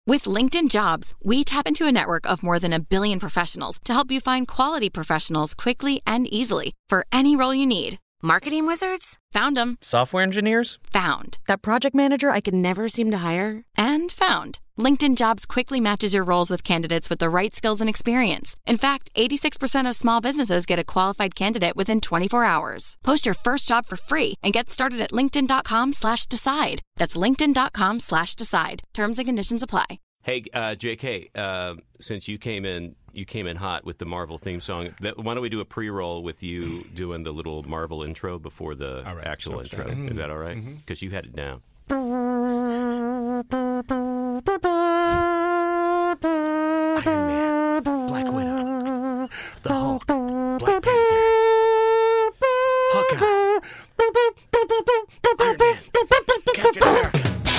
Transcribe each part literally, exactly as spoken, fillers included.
With LinkedIn Jobs, we tap into a network of more than a billion professionals to help you find quality professionals quickly and easily for any role you need. Marketing wizards? Found them. Software engineers? Found. That project manager I could never seem to hire? And found. LinkedIn Jobs quickly matches your roles with candidates with the right skills and experience. In fact, eighty-six percent of small businesses get a qualified candidate within twenty-four hours. Post your first job for free and get started at linkedin.com slash decide. That's linkedin.com slash decide. Terms and conditions apply. Hey, uh, J K, uh, since you came in, you came in hot with the Marvel theme song. That, why don't we do a pre-roll with you doing the little Marvel intro before the right, actual intro? Mm-hmm. Is that all right? Because mm-hmm. you had it down. Iron Man, Black Widow, the Hulk, Black Panther, Hawkeye, Iron Man, Captain America.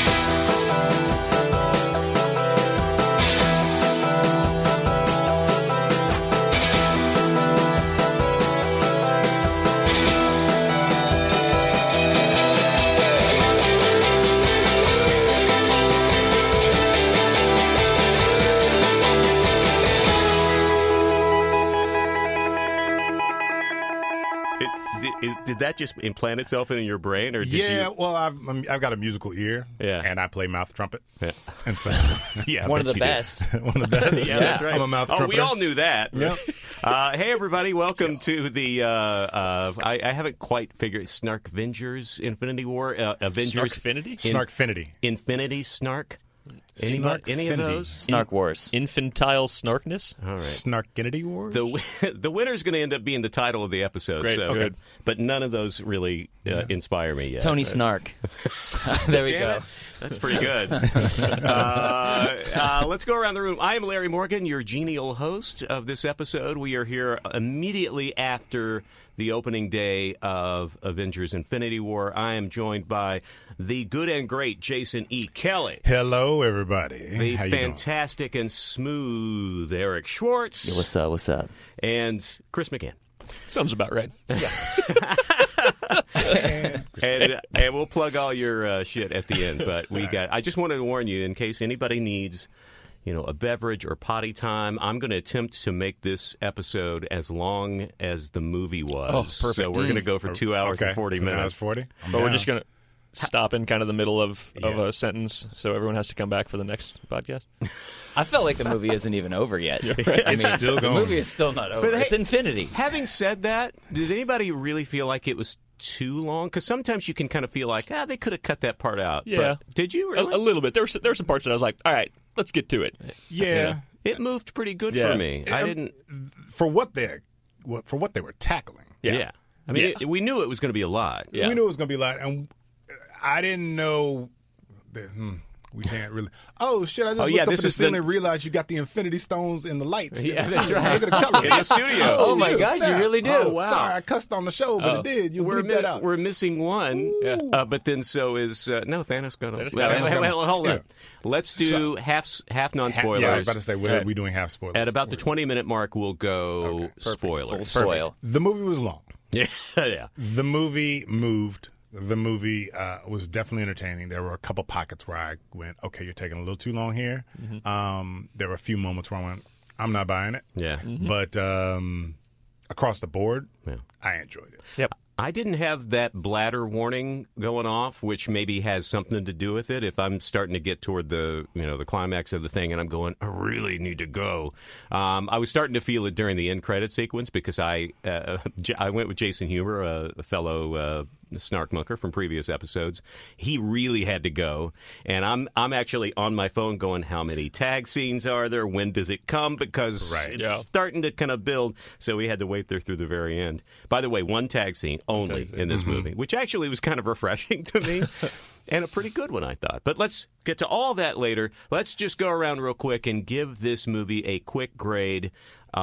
Is, did that just implant itself in your brain, or did yeah, you? well, I've I've got a musical ear, yeah. and I play mouth trumpet, yeah. and so yeah, one of the best, one of the best. yeah, that's right. I'm a mouth oh, trumpeter. we all knew that. Yep. Uh, hey, everybody, welcome to the. Uh, uh, I, I haven't quite figured Snark Avengers Infinity War uh, Avengers Snarkfinity in, Snarkfinity Infinity Snark. Anybody, any of those? Snark Wars. Infantile Snarkness? All right. Snarkinity Wars? The the winner's going to end up being the title of the episode. Great. So, Okay. Good. But none of those really uh, yeah. inspire me yet. Tony Snark. There we Damn go. It. That's pretty good. uh, uh, let's go around the room. I am Larry Morgan, your genial host of this episode. We are here immediately after the opening day of Avengers Infinity War. I am joined by the good and great Jason E. Kelly. Hello, everybody. The How you fantastic doing? and smooth Eric Schwartz. Yo, what's up? What's up? And Chris McCann. Sounds about right. Yeah. and and we'll plug all your uh, shit at the end. But we got. I just wanted to warn you in case anybody needs, you know, a beverage or potty time. I'm going to attempt to make this episode as long as the movie was. Oh, perfect. So we're mm. going to go for two hours okay. and forty two minutes. Hours forty. I'm but down. We're just going to stop in kind of the middle of, of Yeah. a sentence, so everyone has to come back for the next podcast. I felt like the movie isn't even over yet. Right. I mean, It's still the going. movie is still not over. But hey, it's infinity. Having said that, did anybody really feel like it was too long? Because sometimes you can kind of feel like, ah, they could have cut that part out. Yeah. But did you A, really? a little bit. There were, there were some parts that I was like, all right, let's get to it. Yeah. Yeah. It moved pretty good Yeah. for me. I Um, didn't. For what they what for what they were tackling. Yeah. Yeah. I mean, Yeah. It, we knew it was going to be a lot. Yeah. We knew it was going to be a lot, and I didn't know that. Hmm, we can't really. Oh shit! I just Oh, looked yeah, up this at the is ceiling the- and realized you got the Infinity Stones in the lights. Yeah, in the that's ceiling. right. Look at the colors. In the studio. Oh, my gosh, you snap. really do. Oh, wow. Sorry, I cussed on the show, but Oh. it did. You We're, bleep mi- that out. we're missing one, Yeah. uh, but then so is uh, no Thanos gonna. Thanos well, gonna- well, well, hold on. Yeah. Let's do half half non Ha- spoilers. Yeah, I was about to say we're, Right. we doing half spoilers. At about the twenty minute mark, we'll go Okay, Full spoilers. spoil. The movie was long. Yeah, yeah. The movie moved. The movie uh, was definitely entertaining. There were a couple pockets where I went, okay, you're taking a little too long here. Mm-hmm. Um, there were a few moments where I went, I'm not buying it. Yeah. Mm-hmm. But um, across the board, Yeah. I enjoyed it. Yep. I didn't have that bladder warning going off, which maybe has something to do with it. If I'm starting to get toward the, you know, the climax of the thing, and I'm going, I really need to go. Um, I was starting to feel it during the end credit sequence because I, uh, J- I went with Jason Huber, a, a fellow uh, snark munker from previous episodes. He really had to go, and I'm I'm actually on my phone going, how many tag scenes are there? When does it come? Because Right. it's Yeah. starting to kind of build. So we had to wait there through the very end. By the way, one tag scene only Tag scene. in this movie, which actually was kind of refreshing to me and a pretty good one, I thought. But let's get to all that later. Let's just go around real quick and give this movie a quick grade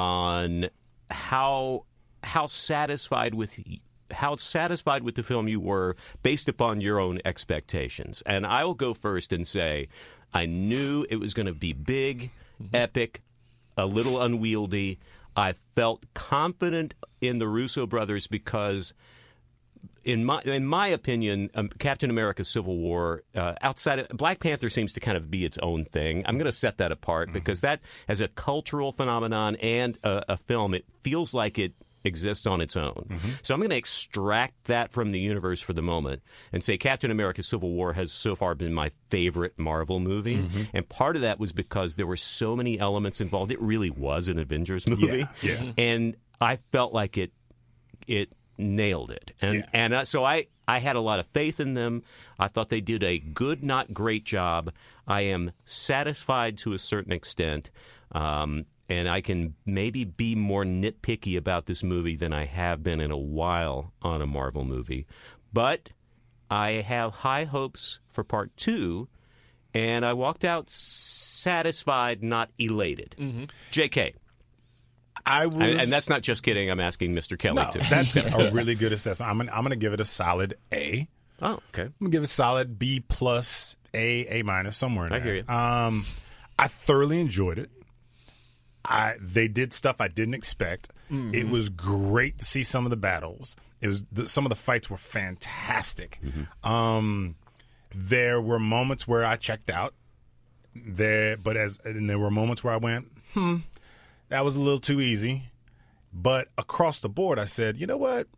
on how how satisfied with how satisfied with the film you were based upon your own expectations. And I will go first and say I knew it was going to be big, mm-hmm. epic, a little unwieldy. I felt confident in the Russo brothers because in my in my opinion, um, Captain America: Civil War, uh, outside of Black Panther, seems to kind of be its own thing. I'm going to set that apart mm-hmm. because that, as a cultural phenomenon and a, a film, it feels like it exists on its own. Mm-hmm. So I'm going to extract that from the universe for the moment and say Captain America: Civil War has so far been my favorite Marvel movie. Mm-hmm. And part of that was because there were so many elements involved. It really was an Avengers movie. Yeah, yeah. And I felt like it it nailed it. And yeah. and uh, so I, I had a lot of faith in them. I thought they did a good, not great job. I am satisfied to a certain extent. Um And I can maybe be more nitpicky about this movie than I have been in a while on a Marvel movie. But I have high hopes for part two, and I walked out satisfied, not elated. Mm-hmm. J K. I was, and, and that's not just kidding. I'm asking Mister Kelly no, to. That's a really good assessment. I'm gonna, I'm going to give it a solid A. Oh, okay. I'm going to give it a solid B plus, A, A minus, somewhere in there. I hear you. Um, I thoroughly enjoyed it. I, they did stuff I didn't expect. Mm-hmm. It was great to see some of the battles. It was the, some of the fights were fantastic. Mm-hmm. Um, there were moments where I checked out. There, but as and there were moments where I went, hmm, that was a little too easy. But across the board, I said, you know what?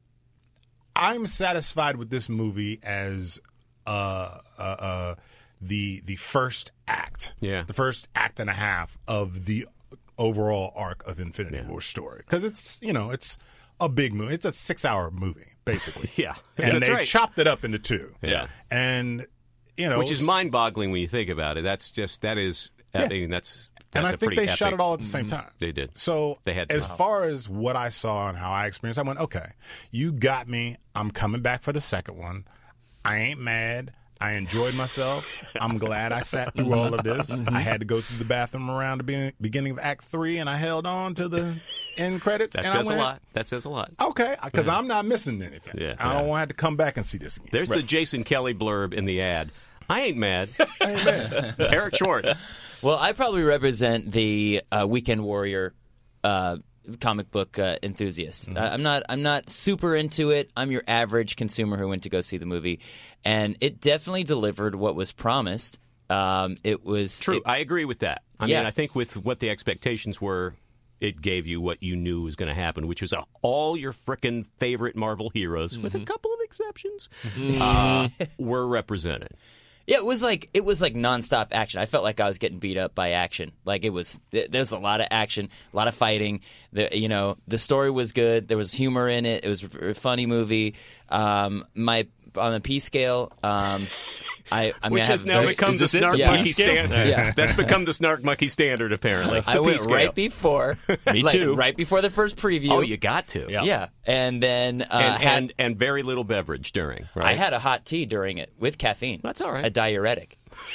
I'm satisfied with this movie as uh, uh, uh, the the first act, yeah, the first act and a half of the overall arc of Infinity yeah. War story, because it's you know it's a big movie. It's a six-hour movie basically. yeah, and That's they right. chopped it up into two. Yeah, and you know, which is mind-boggling when you think about it. That's just that is. Yeah. I mean, that's, that's and I a think pretty they shot epic, it all at the same time. They did. So they had as wow. far as what I saw and how I experienced, I went, okay, you got me. I'm coming back for the second one. I ain't mad. I enjoyed myself. I'm glad I sat through all of this. Mm-hmm. I had to go through the bathroom around the be- beginning of Act Three, and I held on to the end credits. That and says I went, a lot. That says a lot. Okay, because yeah. I'm not missing anything. Yeah, I don't yeah. want to have to come back and see this again. There's right. the Jason Kelly blurb in the ad. I ain't mad. I ain't mad. Eric Schwartz. Well, I probably represent the uh, Weekend Warrior uh, comic book uh, enthusiast. Mm-hmm. Uh, I'm not. I'm not super into it. I'm your average consumer who went to go see the movie, and it definitely delivered what was promised. Um, it was true. It, I agree with that. I yeah. mean, I think with what the expectations were, it gave you what you knew was going to happen, which was uh, all your frickin' favorite Marvel heroes, mm-hmm. with a couple of exceptions, mm-hmm. uh, were represented. Yeah, it was like it was like nonstop action. I felt like I was getting beat up by action. Like it was, there's a lot of action, a lot of fighting. The you know the story was good. There was humor in it. It was a funny movie. Um, my on the P scale, um, I, I mean, which I has have, now this, become the Snark yeah. Monkey standard. Yeah. That's become the Snark Monkey standard. Apparently, I the went P-scale. right before, me like, too, right before the first preview. Oh, you got to, yeah, yeah. and then uh, and, had, and and very little beverage during. Right? I had a hot tea during it with caffeine. That's all right. A diuretic.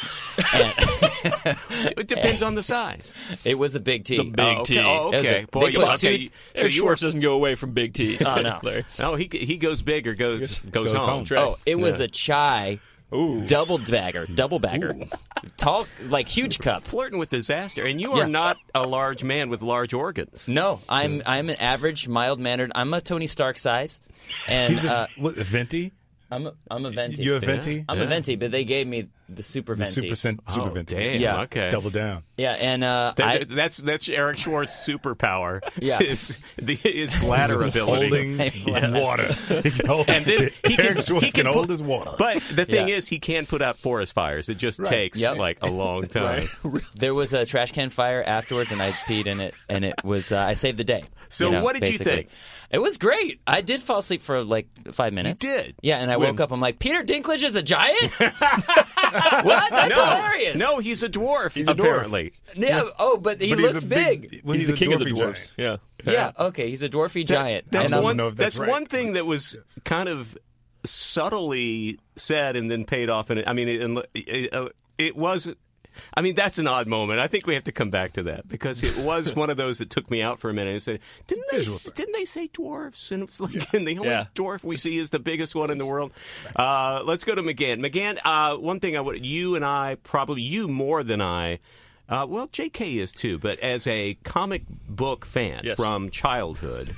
It depends on the size. It was a big tea. It's a big oh, okay. tea. Oh, It was okay. a Boy, big you, one. okay. Dude, So Eric you Schwartz were, doesn't go away from big teas. Oh, no. Larry. no, he he goes big or goes goes, goes home. home. Oh, it was a chai Ooh. double bagger, double bagger, tall, like huge cup. Flirting with disaster, and you are Yeah. not a large man with large organs. No, I'm I'm an average, mild mannered. I'm a Tony Stark size, and He's a, uh, what, a venti. I'm a, I'm a venti. You're a venti. I'm Yeah. a venti, but they gave me the super The venti. super cent, super Oh, venti. damn. Yeah. Okay. Double down. Yeah, and uh, That- I, that's that's Eric Schwartz's superpower. Yeah. His, the, his bladder ability. Holding Yes. water. He can hold, And then he can- Eric Schwartz he can, can hold put- his water. But the thing Yeah. is, he can put out forest fires. It just Right. takes Yep. like a long time. there was a trash can fire afterwards, and I peed in it, and it was uh, I saved the day. So you know, what did you basically. think? It was great. I did fall asleep for like five minutes. did? Yeah, and I When? woke up. I'm like, Peter Dinklage is a giant. What? That's no, hilarious. No, he's a dwarf. He's a dwarf. apparently. Yeah. Oh, but he But he's looked a big. well, He's the a king of the dwarfy dwarfs. giant. Yeah. Yeah. Okay. He's a dwarfy giant. That's And I'm- one. know if that's that's right. one thing that was kind of subtly said and then paid off. And I mean, it, it, it was. I mean, that's an odd moment. I think we have to come back to that because it was one of those that took me out for a minute and said, "Didn't they? visual thing. Didn't they say dwarfs?" And it's like, and the only Yeah. dwarf we see is the biggest one in the world. Uh, let's go to McGann. McGann, uh, one thing I would, you and I, probably you more than I. Uh, well, J K is too, but as a comic book fan Yes. from childhood,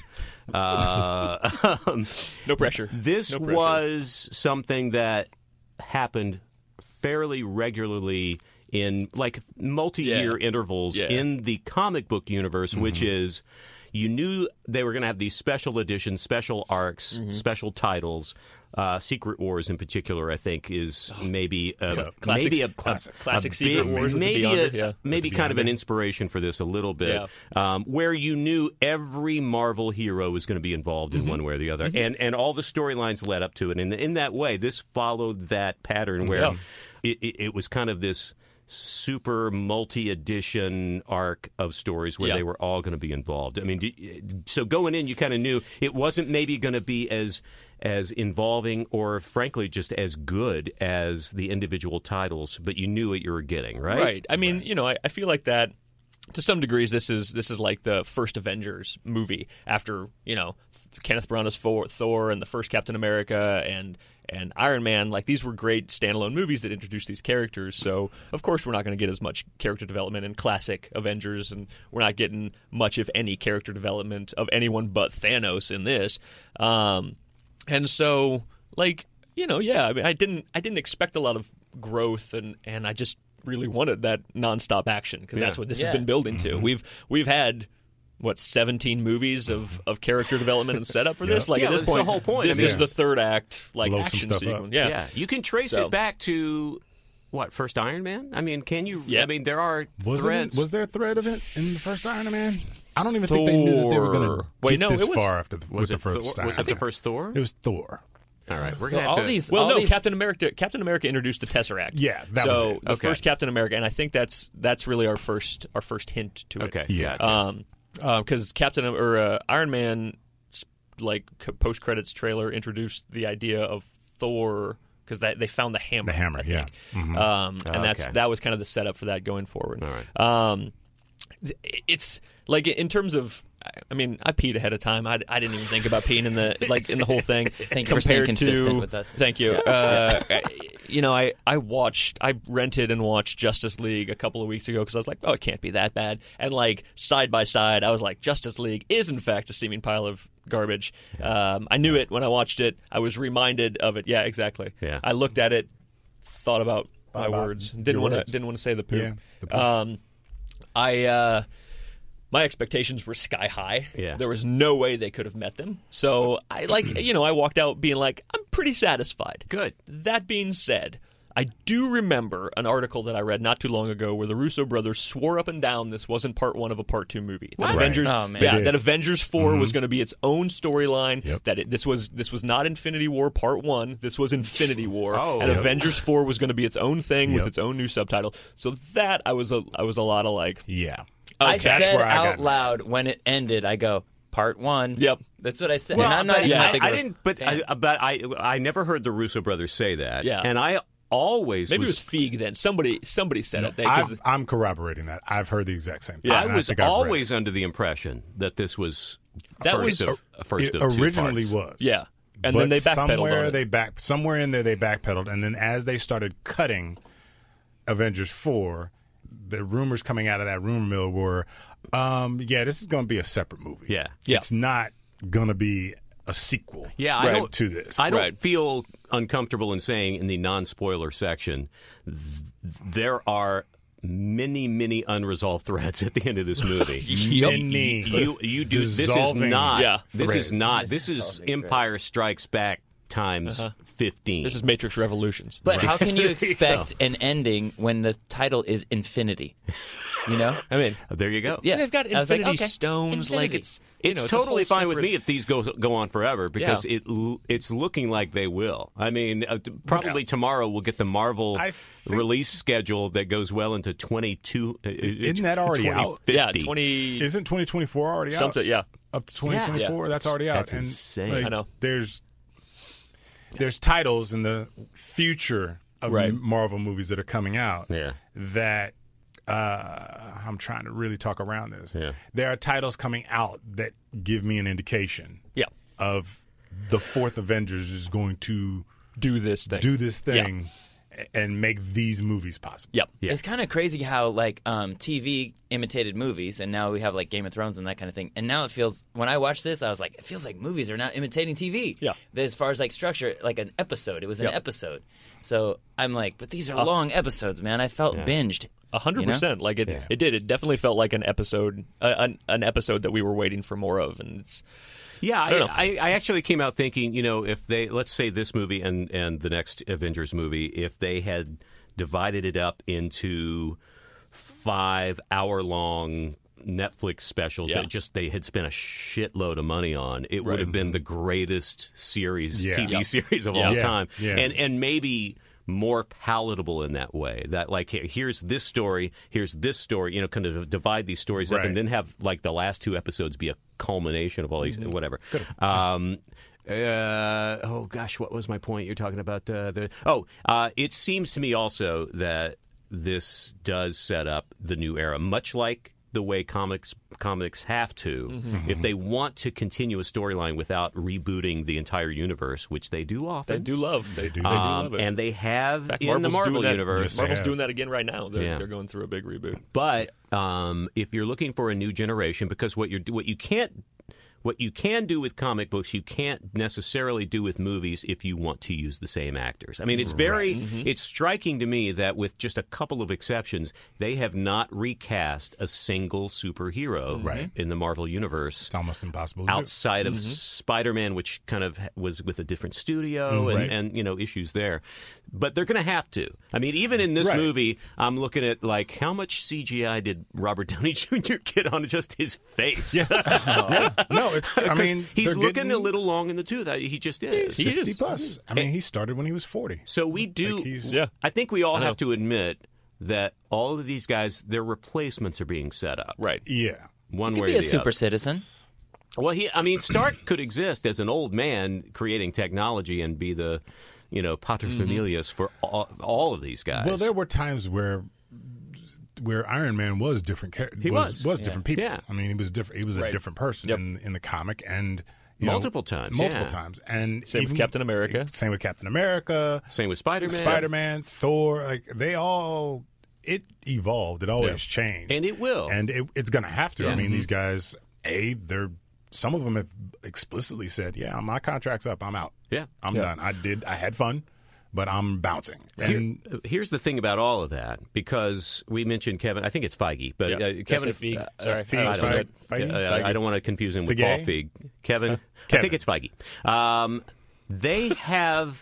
Uh, um, No pressure. This No pressure. was something that happened fairly regularly in like multi-year Yeah. intervals Yeah. in the comic book universe, Mm-hmm. which is you knew they were going to have these special editions, special arcs, Mm-hmm. special titles. Uh, Secret Wars, in particular, I think is maybe a, Classic- maybe a classic. a, Classic a Secret big- Wars with the maybe Beyonder, a, yeah. maybe With the kind of an Beyonder. inspiration for this a little bit, Yeah. um, where you knew every Marvel hero was going to be involved in one way or the other, and and all the storylines led up to it, and in that way, this followed that pattern where Yeah. it, it, it was kind of this super multi-edition arc of stories where Yeah. they were all going to be involved. I mean, do- so going in, you kind of knew it wasn't maybe going to be as as involving or, frankly, just as good as the individual titles, but you knew what you were getting, right? Right. I mean, you know, I, I feel like that to some degrees. This is this is like the first Avengers movie after you know Kenneth Branagh's Thor, Thor and the first Captain America and and Iron Man. Like these were great standalone movies that introduced these characters. So of course we're not going to get as much character development in classic Avengers, and we're not getting much, if any, character development of anyone but Thanos in this. Um, and so, like you know, yeah, I mean, I didn't I didn't expect a lot of growth, and and I just really wanted that nonstop action because that's Yeah. what this Yeah. has been building to. We've we've had what seventeen movies of, of character development and setup for this. Like Yeah, at this that's the point, whole point. this I mean- is the third act, like Blow some action stuff up. sequence. Yeah. Yeah, you can trace So- it back to what first Iron Man. I mean, can you? Yeah. I mean, there are Wasn't threads. it, was there a thread of it in the first Iron Man? I don't even think they knew that they were going Thor. to Wait, get no, this it was- far after the, was with it the first Thor? Iron Was it Man. the first Thor? It was Thor. All right, we're So gonna have all to. these, Well, all no, these, Captain America. Captain America introduced the Tesseract. Yeah, that so was it. the Okay. first Captain America, and I think that's that's really our first our first hint to it. Okay, Yeah. gotcha. Um, because Captain or uh, Iron Man, like post credits trailer introduced the idea of Thor because they found the hammer. The hammer, I yeah. think. Um, and that's Okay. that was kind of the setup for that going forward. All right. Um, th- it's like in terms of. I mean, I peed ahead of time. I, I didn't even think about peeing in the like in the whole thing. Thank you for staying compared consistent to, with us. Thank you. Uh, you know, I, I watched, I rented and watched Justice League a couple of weeks ago because I was like, oh, it can't be that bad. And like side by side, I was like, Justice League is in fact a steaming pile of garbage. Um, I knew it when I watched it. I was reminded of it. Yeah, exactly. Yeah. I looked at it, thought about my about words, didn't your want to words. didn't want to say the poop. Yeah, the poop. Um, I. Uh, my expectations were sky high. Yeah. There was no way they could have met them. So I like you know, I walked out being like, I'm pretty satisfied. Good. That being said, I do remember an article that I read not too long ago where the Russo brothers swore up and down this wasn't part one of a part two movie. That What? Avengers, Oh, man. yeah, They did. that Avengers 4 was going to be its own storyline. Yep. That it, this was this was not Infinity War Part One. This was Infinity War, Oh. and Yep. Avengers Four was going to be its own thing with Yep. its own new subtitle. So that I was a I was a lot of like, Yeah. I That's said where I got out it. loud when it ended, I go, part one. Yep. That's what I said. Well, and I'm not but even yeah, that big I, of I a didn't, but fan. I, but I, I never heard the Russo brothers say that. Yeah. and I always maybe was, it was Feig then. Somebody somebody said it. They, 'cause I've, I'm corroborating that. I've heard the exact same thing. Yeah, and I was think I've read always it. under the impression that this was That first was- of, first It of two originally parts. was. yeah, and but then they backpedaled somewhere on it. they back somewhere in there they backpedaled, and then as they started cutting Avengers four, the rumors coming out of that rumor mill were, um, yeah, this is going to be a separate movie. Yeah. Yeah. It's not going to be a sequel. Yeah, I Right. don't, to this. I don't Right. feel uncomfortable in saying in the non-spoiler section th- there are many, many unresolved threads at the end of this movie. Many you, you do. This is dissolving not. Yeah. This threads. is not. This is Dissolving Empire Strikes Back times fifteen. This is Matrix Revolutions. But how can you expect an ending when the title is Infinity? You know? I mean, There you go. Yeah. they've got I was like, Infinity okay, Stones. Like Infinity. it's you It's know, it's a totally whole fine with separate- me if these go go on forever because Yeah. it l- it's looking like they will. I mean, uh, t- probably tomorrow we'll get the Marvel I think- release schedule that goes well into twenty-two. uh, Isn't that already out? Yeah, twenty fifty. twenty Isn't twenty twenty-four already out? something. Yeah, Up to twenty twenty-four, that's already out. That's and insane. like, I know. There's there's titles in the future of Right. Marvel movies that are coming out Yeah. that uh, I'm trying to really talk around this. Yeah. There are titles coming out that give me an indication yeah. of the fourth Avengers is going to Do this thing. do this thing. and make these movies possible. Yep. Yeah. It's kind of crazy how like um, T V imitated movies, and now we have like Game of Thrones and that kind of thing. And now it feels, when I watched this, I was like, it feels like movies are now imitating T V. Yeah. As far as like structure, like an episode, it was an Yep. episode. So I'm like, but these are long episodes, man. I felt binged. A hundred You know? percent, like it. It did. It definitely felt like an episode, uh, an, an episode that we were waiting for more of, and it's. Yeah, I, don't know. I, I actually came out thinking, you know, if they, let's say this movie and, and the next Avengers movie, if they had divided it up into five hour-long Netflix specials Yeah. that just they had spent a shitload of money on, it would have been the greatest series, Yeah. T V Yeah. series of Yeah. all Yeah. time. Yeah. And and maybe more palatable in that way. That like here- here's this story, here's this story, you know, kind of divide these stories up Right. and then have like the last two episodes be a culmination of all these whatever. Um uh, oh gosh, what was my point? You're talking about uh, the oh, uh, it seems to me also that this does set up the new era, much like the way comics comics have to, Mm-hmm. if they want to continue a storyline without rebooting the entire universe, which they do often. They do love. They do. They do Um, love it. and they have In fact, in Marvel's the Marvel doing that, universe. Yes, they Marvel's have. doing that again right now. They're, Yeah. they're going through a big reboot. But um, if you're looking for a new generation, because what you're what you can't what you can do with comic books, you can't necessarily do with movies if you want to use the same actors. I mean, it's very it's striking to me that with just a couple of exceptions, they have not recast a single superhero Right. in the Marvel universe. It's almost impossible to do. Outside of Spider-Man, which kind of was with a different studio and, Right. and you know issues there, but they're going to have to. I mean, even in this Right. movie, I'm looking at like how much C G I did Robert Downey Junior get on just his face? Yeah. No, it's, I mean, he's they're looking getting a little long in the tooth. I- He just is. He fifty is. plus. I mean, he started when he was forty. So we do. Like he's- Yeah. I think we all I know. have to admit that all of these guys, their replacements are being set up. Right. Yeah. One He could way be or a the super other. citizen. Well, he, I mean, Stark could exist as an old man creating technology and be the, you know, paterfamilias for all, all of these guys. Well, there were times where where Iron Man was different. char- He was. was different people. Yeah. I mean, he was different. He was a Right. different person Yep. in in the comic and you know, Multiple times, multiple yeah. times, and Same with even- Captain America. Same with Captain America. Same with Spider-Man. Spider Man, Thor. Like they all, it evolved. It always Yeah. changed, And it will. and it, it's going to have to. I Yeah. mean, these guys, a they're some of them have explicitly said, "Yeah, my contract's up. I'm out. Yeah. I'm Yeah. done. I did. I had fun, but I'm bouncing." And Here- here's the thing about all of that, because we mentioned Kevin. I think it's Feige, but Yeah. uh, Did I Kevin. say Feige? uh, Sorry. uh, Feige, I don't, Feige, know. Feige? Uh, I don't want to confuse him with Feige? Paul Feig. Kevin. I Kevin. think it's Feige. Um, they have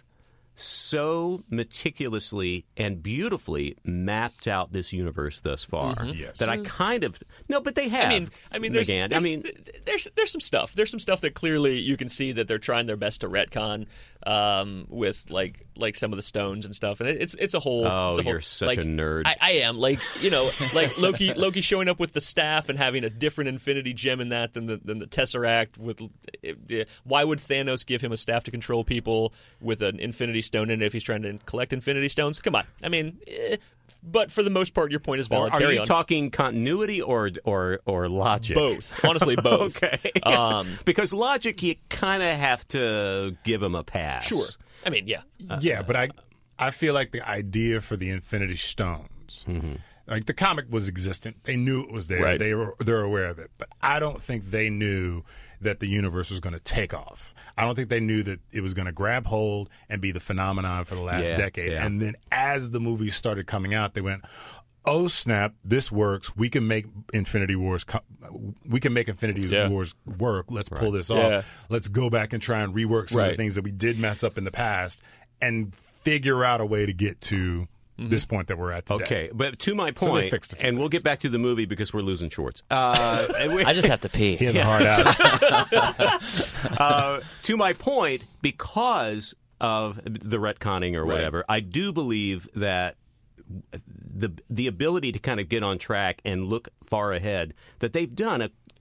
so meticulously and beautifully mapped out this universe thus far Yes. that I kind of no, but they have. I mean, I mean, there's, McGann. there's, I mean, th- there's there's some stuff. There's some stuff that clearly you can see that they're trying their best to retcon um, with like like some of the stones and stuff, and it, it's it's a whole. Oh, it's a whole, you're such like, a nerd. I, I am like you know like Loki Loki showing up with the staff and having a different Infinity Gem in that than the than the Tesseract. With uh, why would Thanos give him a staff to control people with an Infinity Stone in it if he's trying to collect Infinity Stones? Come on, I mean. Eh, but for the most part, your point is valid. are Carry you on. talking continuity or or or logic? Both. Honestly, both. Okay. Um, because logic, you kind of have to give him a pass. Sure. I mean, yeah. yeah, but I, I feel like the idea for the Infinity Stones, like the comic was existent. They knew it was there. Right. They were they're aware of it. But I don't think they knew that the universe was going to take off. I don't think they knew that it was going to grab hold and be the phenomenon for the last Yeah, decade. yeah. And then as the movies started coming out, they went, "Oh snap! This works. We can make Infinity Wars. Co- we can make Infinity Yeah. Wars work. Let's pull this off. Yeah. Let's go back and try and rework some of Right. the things that we did mess up in the past, and figure out a way to get to this point that we're at today." Okay, but to my So they point, fixed a few and we'll things. get back to the movie because we're losing Schwartz. Uh, and we- I just have to pee. He has a hard out. uh, to my point, because of the retconning or whatever, I do believe that the the ability to kind of get on track and look far ahead, that they've done a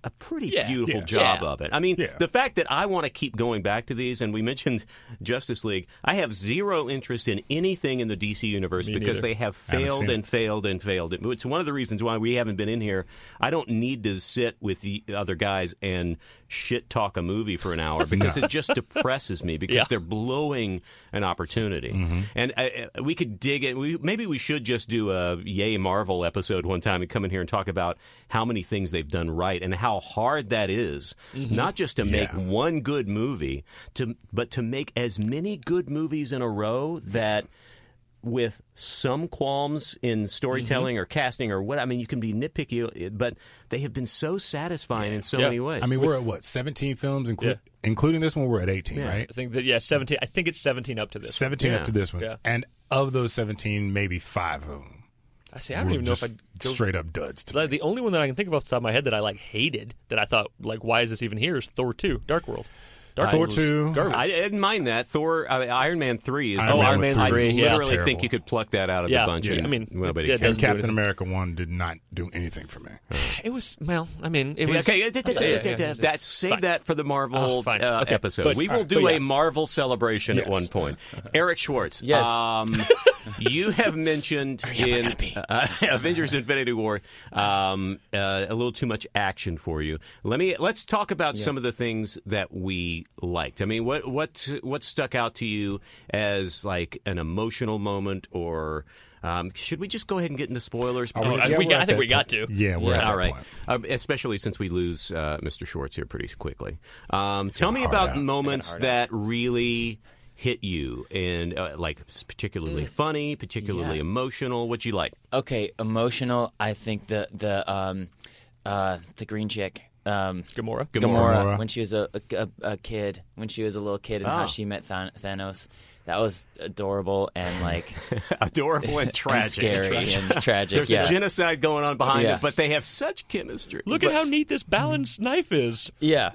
a pretty Yeah. beautiful Yeah. job Yeah. of it. I mean, Yeah. the fact that I want to keep going back to these, and we mentioned Justice League, I have zero interest in anything in the D C universe Me because neither. they have Haven't failed seen and it. failed and failed. It's one of the reasons why we haven't been in here. I don't need to sit with the other guys and shit talk a movie for an hour because it just depresses me because Yeah. they're blowing an opportunity. Mm-hmm. And uh, we could dig it. We, maybe we should just do a Yay Marvel episode one time and come in here and talk about how many things they've done right and how hard that is, not just to make Yeah. one good movie, to but to make as many good movies in a row that with some qualms in storytelling or casting or what. I mean, you can be nitpicky, but they have been so satisfying in so Yeah. many ways. I mean, we're at what seventeen films, inclu- Yeah. including this one. We're at eighteen, right? I think that yeah, seventeen. I think it's seventeen up to this. Seventeen Yeah. up to this one, Yeah. and of those seventeen, maybe five of them I see. I don't were even know if just I go. straight up duds. To Like, the only one that I can think of off the top of my head that I like hated that I thought like why is this even here is Thor two Dark World. Dark Thor World was two. garbage. I didn't mind that. Thor, I mean, Iron Man three is. Iron the Oh, one Iron with- Man I three, yeah. literally Terrible. think you could pluck that out of Yeah, the bunch. yeah. and I mean, nobody yeah, it cares. and doesn't do Captain anything. America one did not do anything for me. It was well. I mean, it was Okay, th- th- yeah, th- yeah, th- yeah. that's save Fine. that for the Marvel Oh, fine. uh, Okay. episode. But- we will alright. do But a yeah. Marvel celebration at Yes. one point. Eric Schwartz, Yes. um, you have mentioned in uh, Avengers: Infinity War um, uh, a little too much action for you. Let me let's talk about some of the things that we liked. I mean, what what what stuck out to you as like an emotional moment, or um, should we just go ahead and get into spoilers? Oh, Because I- it's- we we're got- I at think that we got point. to. Yeah, we're Yeah. at that All right, point. um, especially since we lose uh, Mister Schwartz here pretty quickly. Um, tell me hard about out. moments that really hit you, and uh, like particularly funny, particularly Yeah. emotional. What you like? Okay, emotional. I think the the um, uh, the green chick. Um, Gamora. Gamora, Gamora. when she was a, a, a kid, when she was a little kid, and how Oh. she met Than- Thanos. That was adorable and like Adorable and tragic. and scary and tragic. There's yeah. a genocide going on behind Yeah. it, but they have such chemistry. Look But- at how neat this balanced knife is. Yeah.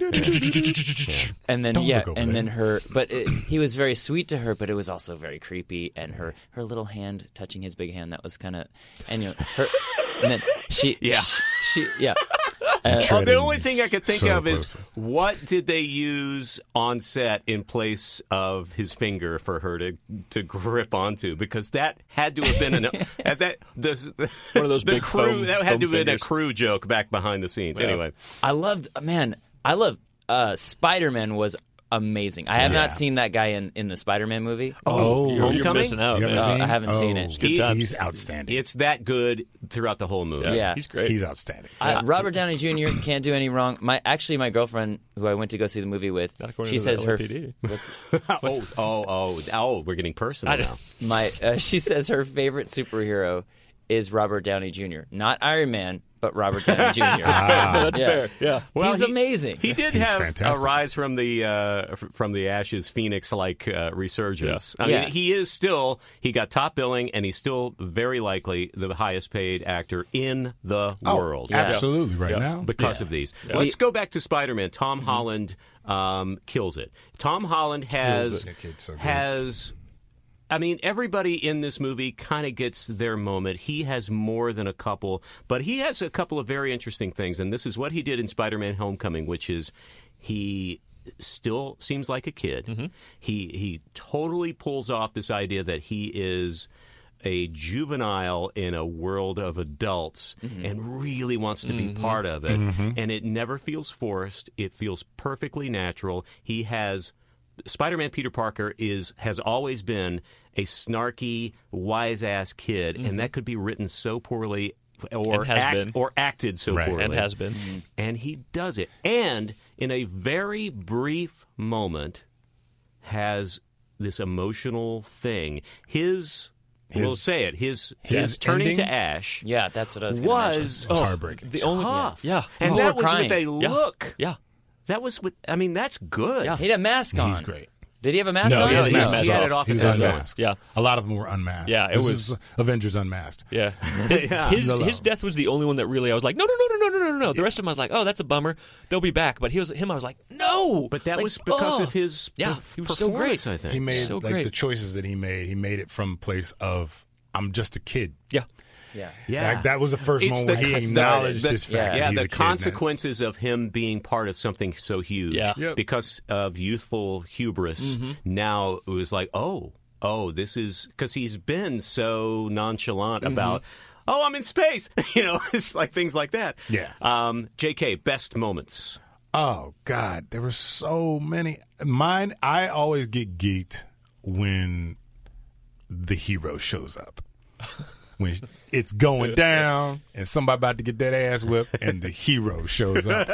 And then Don't yeah, look over and there. then her, but it, he was very sweet to her, but it was also very creepy. And her, her little hand touching his big hand, that was kind of, and you know, her, and then she, Yeah. she, she yeah, Oh, the Treading only thing I could think so of is closely. what did they use on set in place of his finger for her to to grip onto? Because that had to have been an at that the, One of those the big crew foam- that had foam to have been fingers. a crew joke back behind the scenes. Anyway, I loved, man, I love uh, Spider Man was amazing. I have Yeah. not seen that guy in, in the Spider Man movie. Oh, You're, you're Homecoming? missing out. You haven't man. Uh, seen? I haven't seen Oh, it. Good he- times. He's outstanding. it's that good throughout the whole movie. Yeah. He's great. He's outstanding. I, Robert Downey Junior can't do any wrong. My actually, my girlfriend, who I went to go see the movie with, Not according she to the says her L A P D. oh, oh, oh, oh, we're getting personal I now. my uh, she says her favorite superhero is Robert Downey Junior Not Iron Man, but Robert Downey Junior That's Yeah. fair. Yeah. Well, He's he- amazing. He did He's have fantastic. a rise from the uh, f- from the ashes, Phoenix-like uh, resurgence. I Yeah. mean, he is still he got top billing, and he's still very likely the highest paid actor in the Oh, world. absolutely, right Yeah. now. Because Yeah. of these. Let's go back to Spider-Man. Tom Mm-hmm. Holland um, kills it. Tom Holland has it. That kid's so good. has. I mean, everybody in this movie kind of gets their moment. He has more than a couple, but he has a couple of very interesting things, and this is what he did in Spider-Man: Homecoming, which is he still seems like a kid. Mm-hmm. He he totally pulls off this idea that he is a juvenile in a world of adults and really wants to be part of it. And it never feels forced. It feels perfectly natural. He has Spider-Man Peter Parker is has always been a snarky, wise-ass kid, and that could be written so poorly or And has act, been. or acted so Right. poorly. And has been. And he does it. And in a very brief moment has this emotional thing. His, we'll His- say it, his, his his turning ending? to ash yeah, that's what I was. Gonna mention. was It's heartbreaking. The only tough. yeah. And Oh, that we're was crying. with a Yeah. look. Yeah. That was with, I mean, that's good. Yeah. He had a mask on. He's great. Did he have a mask No, on? he has he mask had- he had it off He was at that point. unmasked. Yeah. A lot of them were unmasked. Yeah, it This was- is Avengers Unmasked. Yeah. His, Yeah. his, Hello. his death was the only one that really I was like, no, no, no, no, no, no, no, no. The rest of them I was like, oh, that's a bummer. They'll be back. But he was him. I was like, no. But that Like, was because oh. of his Yeah, per- he was so performance, great. I think. He made So like great. the choices that he made. He made it from a place of I'm just a kid. Yeah. Yeah. Yeah. Like, that was the first It's moment the- where he the- acknowledged the- his fact yeah, that he's the a kid now. consequences of him being part of something so huge Yeah. Yep. because of youthful hubris. Mm-hmm. Now it was like, oh, oh, this is because he's been so nonchalant Mm-hmm. about. Oh, I'm in space. You know, it's like things like that. Yeah. Um, J K, best moments. Oh God, there were so many. Mine, I always get geeked when the hero shows up. When it's going down and somebody about to get that ass whipped and the hero shows up.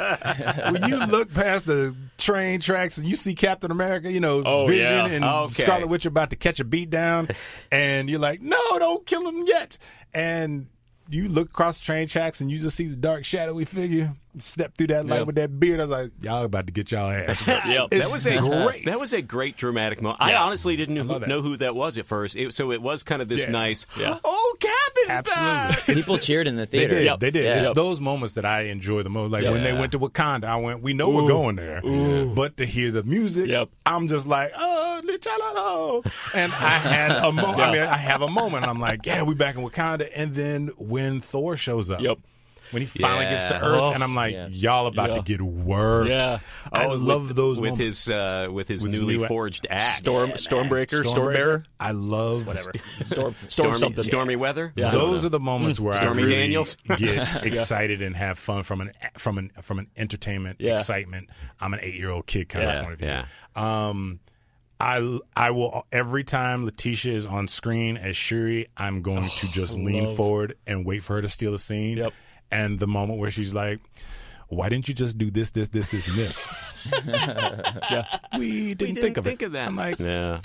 And when you look past the train tracks and you see Captain America, you know, Oh, Vision yeah. and Okay. Scarlet Witch about to catch a beat down, and you're like, no, don't kill him yet. And you look across the train tracks and you just see the dark, shadowy figure step through that light Yep. with that beard. I was like, y'all about to get y'all ass whipped. Yep. It's That was a great. That was a great dramatic moment. I Yeah. honestly didn't know, love that. know who that was at first, it, so it was kind of this Yeah. nice. Yeah. Oh, Cap is Absolutely. back. People cheered in the They theater. did. Yep. They did. Yeah. It's Yep. those moments that I enjoy the most. Like Yep. when they Yeah. went to Wakanda, I went, we know we're going there. But to hear the music, Yep. I'm just like, oh, Lichalalo. And I had a moment. I mean, I have a moment. I'm like, yeah, we back in Wakanda. And then when Thor shows up. Yep. When he finally gets to Yeah. Earth, Oh. and I'm like, Yeah. y'all about Yeah. to get worked. Yeah. I Oh, love with, those with moments. his uh, with his With his newly new- forged axe. Storm, Stormbreaker, Stormbearer, I love whatever. Storm, storm stormy, something. stormy weather. Yeah. Those are the moments where Stormy I really Daniels. get excited and have fun from an from an from an entertainment Yeah. excitement. I'm an eight year old kid kind Yeah, of point of view. yeah. Um, I I will every time Letitia is on screen as Shuri, I'm going to just lean love- forward and wait for her to steal a scene. Yep. And the moment where she's like, "Why didn't you just do this, this, this, this, and this?" Yeah. we didn't, We think of think it. of that. I'm like, Yeah.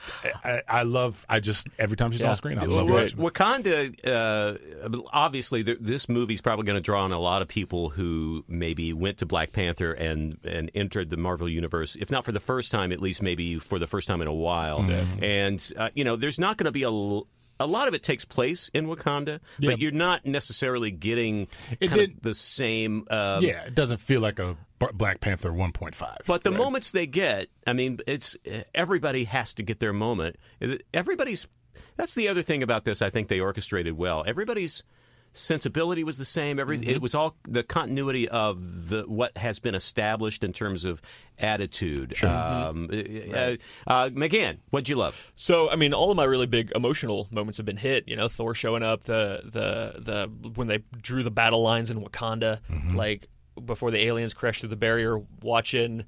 I, I love. I just every time she's Yeah. on screen, I It's love great. watching. Wakanda, uh, obviously, th- this movie's probably going to draw on a lot of people who maybe went to Black Panther and, and entered the Marvel Universe, if not for the first time, at least maybe for the first time in a while. And, uh, you know, there's not going to be a... L- a lot of it takes place in Wakanda, Yeah. but you're not necessarily getting It kind of did- the same... Um, Yeah, it doesn't feel like a B- Black Panther one point five. But the moments they get, I mean, it's everybody has to get their moment. Everybody's. That's the other thing about this. I think they orchestrated well. Everybody's sensibility was the same. Every Mm-hmm. it was all the continuity of the what has been established in terms of attitude. Um, uh, uh, McGann, what'd you love? So, I mean, all of my really big emotional moments have been hit. You know, Thor showing up, the the the when they drew the battle lines in Wakanda, like before the aliens crashed through the barrier, watching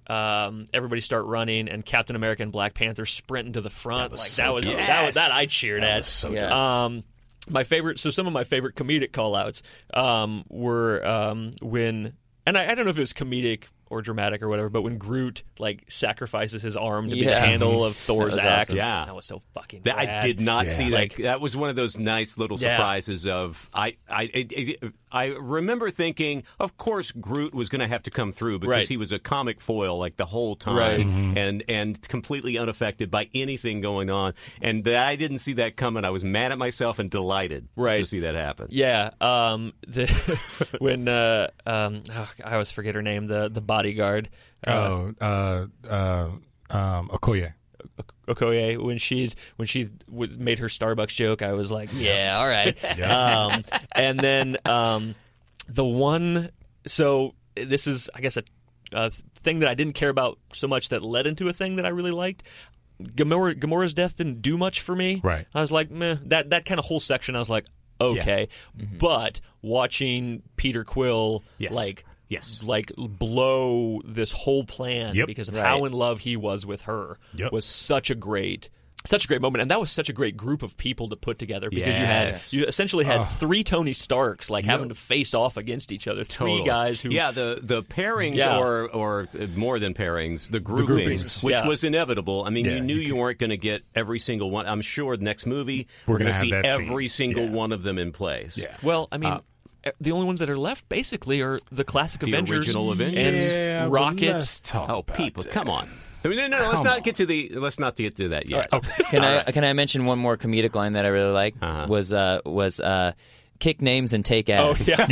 um, everybody start running, and Captain America and Black Panther sprinting to the front. was like so that was dope. that was that I cheered That at. was so Yeah. dope. Um, my favorite. So some of my favorite comedic call-outs um, were um, when, and I, I don't know if it was comedic or dramatic or whatever, but when Groot like sacrifices his arm to be the Yeah. handle of Thor's was axe, awesome. Yeah. that was so fucking. That, I rad. did not Yeah. see Like- that. That was one of those nice little Yeah. surprises of I I it, it, I remember thinking, of course, Groot was going to have to come through because Right. he was a comic foil like the whole time, Right. and and completely unaffected by anything going on. And that I didn't see that coming. I was mad at myself and delighted Right. to see that happen. Yeah, um, the when uh, um, oh, I always forget her name, the the bodyguard, uh, Oh, uh, uh, um, Okoye. Okoye. When she's when she was, made her Starbucks joke, I was like, yeah, all right. Yeah. Um, and then um, the one, so this is, I guess, a, a thing that I didn't care about so much that led into a thing that I really liked. Gamora, Gamora's death didn't do much for me. Right. I was like, meh. That that kind of whole section, I was like, okay. But watching Peter Quill, Yes. like, Yes. like blow this whole plan Yep. because of Right. how in love he was with her Yep. was such a great. Such a great moment, and that was such a great group of people to put together because you had Yes. you essentially had three Tony Starks like having to face off against each other. Three Totally. guys who yeah, the the pairings Yeah. or or more than pairings, the groupings, groupings. which Yeah. was inevitable. I mean, Yeah, you knew you you, weren't going to get every single one. I'm sure the next movie We're we're, gonna going to have see that scene. every single Yeah. one of them in place. Yeah. Well, I mean, the only ones that are left basically are the classic The Avengers original Avengers. and Yeah, but Rocket. let's talk Oh, about people, that. come on. I mean, no, no, no let's Come not on. get to the. Let's not get to that yet. Can I can I mention one more comedic line that I really like? Uh-huh. Was uh was uh kick names and take Oh ass. yeah,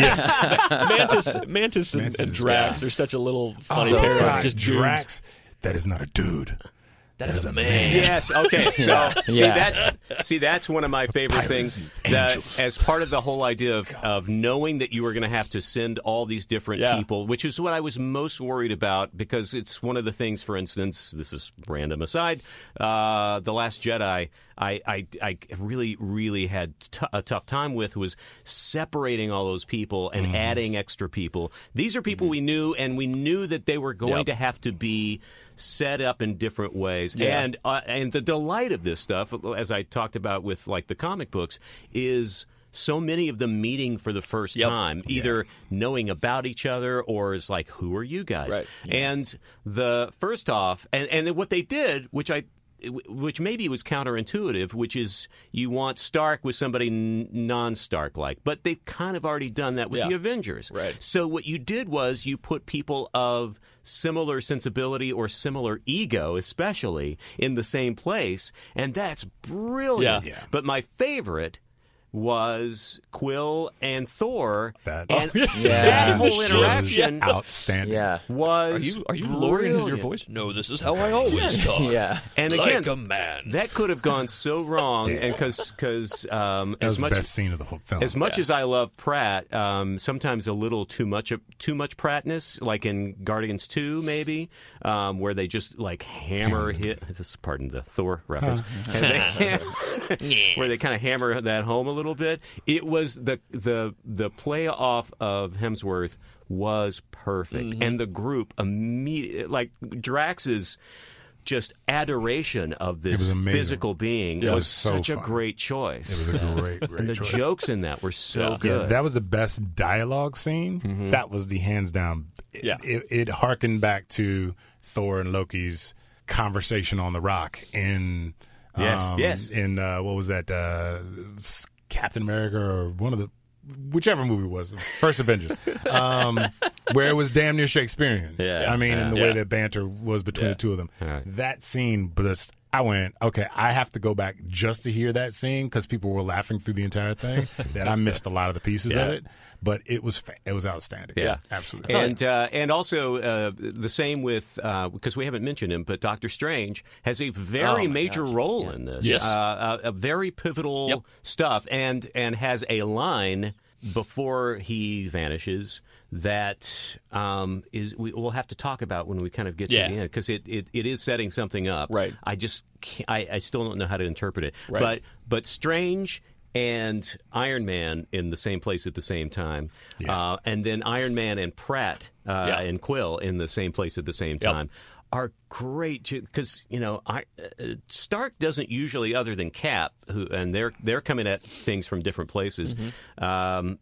Mantis, Mantis, and, Mantis and is Drax bad. are such a little funny Oh, pair. God, Just dudes. Drax, that is not a dude. That is a man. Yes. Okay. So Yeah. see Yeah. that's see that's one of my favorite things. That as part of the whole idea of, of knowing that you were going to have to send all these different Yeah. people, which is what I was most worried about, because it's one of the things. For instance, this is random aside. Uh, the Last Jedi, I I, I really really had t- a tough time with was separating all those people and Mm-hmm. adding extra people. These are people we knew, and we knew that they were going Yep. to have to be set up in different ways. Yeah. And uh, and the delight of this stuff, as I talked about with like the comic books, is so many of them meeting for the first Yep. time, either knowing about each other or is like, who are you guys? Right. And the first off, and, and what they did, which I which maybe was counterintuitive, which is you want Stark with somebody n- non-Stark like, but they've kind of already done that with Yeah. the Avengers. Right. So what you did was you put people of similar sensibility or similar ego, especially, in the same place, and that's brilliant. Yeah. Yeah. But my favorite was Quill and Thor, That- and Oh, yeah. that whole was interaction outstanding. Yeah. was Are you are you lowering your brilliant. voice? No, this is how I always talk. Yeah. And like again, a man. that could have gone so wrong, and because because um, That was as the much best scene of the whole film. as much as I love Pratt, um, sometimes a little too much too much Prattness, like in Guardians two, maybe, um, where they just like hammer hit. This is pardon the Thor reference, and they, where they kind of hammer that home a little bit. It was the the the play off of Hemsworth was perfect, and the group immediately, like Drax's just adoration of It this was amazing. physical being It was, was so such a fun. great choice. It was a great, great and the choice. jokes in that were so Yeah. good. Yeah, that was the best dialogue scene. That was the hands down. Yeah. It, it harkened back to Thor and Loki's conversation on the rock in Yes, um, yes. in uh, what was that uh, s- Captain America or one of the whichever movie it was, First Avengers, um, where it was damn near Shakespearean. Yeah. I mean, in the Yeah. way that banter was between Yeah. the two of them. Right. That scene, but it's- I went, okay, I have to go back just to hear that scene because people were laughing through the entire thing. That I missed a lot of the pieces Yeah. of it, but it was fa- it was outstanding. Yeah. absolutely. And uh, and also uh, the same with uh, because we haven't mentioned him, but Doctor Strange has a very Oh, my major gosh. role Yeah. in this. Yes. uh, a, a very pivotal Yep. stuff, and and has a line before he vanishes that um, is we, we'll have to talk about when we kind of get Yeah. to the end, because it, it, it is setting something up. Right. I just can't, I, I still don't know how to interpret it. Right. But but Strange and Iron Man in the same place at the same time, Yeah. uh, and then Iron Man and Pratt uh, Yeah. and Quill in the same place at the same Yep. time. Are great because you know I, uh, Stark doesn't usually, other than Cap, who and they're they're coming at things from different places. Mm-hmm. Um,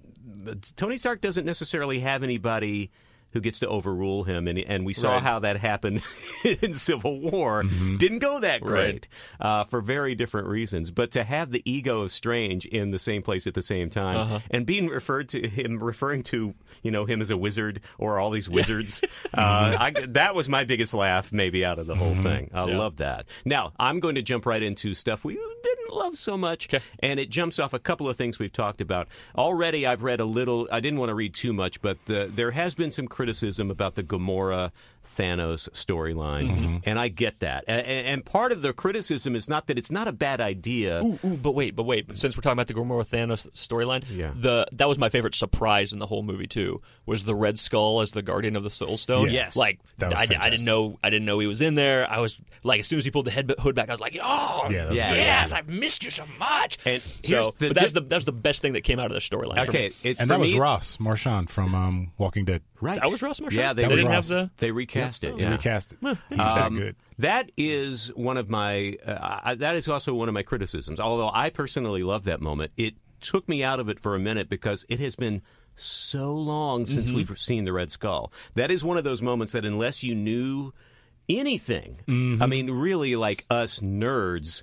but Tony Stark doesn't necessarily have anybody who gets to overrule him, and and we saw Right. how that happened in Civil War. Didn't go that great Right. uh, for very different reasons. But to have the ego of Strange in the same place at the same time, Uh-huh. and being referred to him referring to you know him as a wizard or all these wizards, uh, I, that was my biggest laugh maybe out of the whole thing. I Yeah. love that. Now I'm going to jump right into stuff we didn't love so much, Okay. and it jumps off a couple of things we've talked about already. I've read a little. I didn't want to read too much, but the, there has been some criticism about the Gamora Thanos storyline, Mm-hmm. and I get that. And, and part of the criticism is not that it's not a bad idea. Ooh, ooh, but wait, but wait. Since we're talking about the Gamora Thanos storyline, Yeah. the that was my favorite surprise in the whole movie too. Was the Red Skull as the Guardian of the Soul Stone? Yeah. Yes. like That was I, I fantastic. didn't know I didn't know he was in there. I was like, as soon as he pulled the head hood back, I was like, oh, Yeah, that was Yeah, great. yes, I've missed you so much. And so, here's the- but that's the that's the best thing that came out of the storyline. for Okay, me. it, And for that was me- Ross Marchand from um, Walking Dead. Right. That was Ross Marshall? Yeah, they, That they was didn't Ross. have the. they recast it. They Yeah. recast it. He's that Um, good. That is one of my. Uh, I, that is also one of my criticisms. Although I personally love that moment, it took me out of it for a minute because it has been so long since Mm-hmm. we've seen the Red Skull. That is one of those moments that unless you knew anything, Mm-hmm. I mean, really, like us nerds.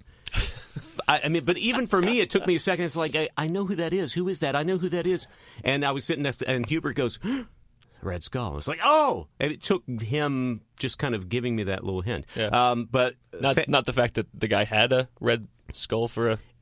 I, I mean, but even for me, it took me a second. It's like I, I know who that is. Who is that? I know who that is. And I was sitting next to, and Hubert goes, Red Skull. It's like, oh, and it took him just kind of giving me that little hint. Yeah. Um, but Not fa- not the fact that the guy had a red skull for a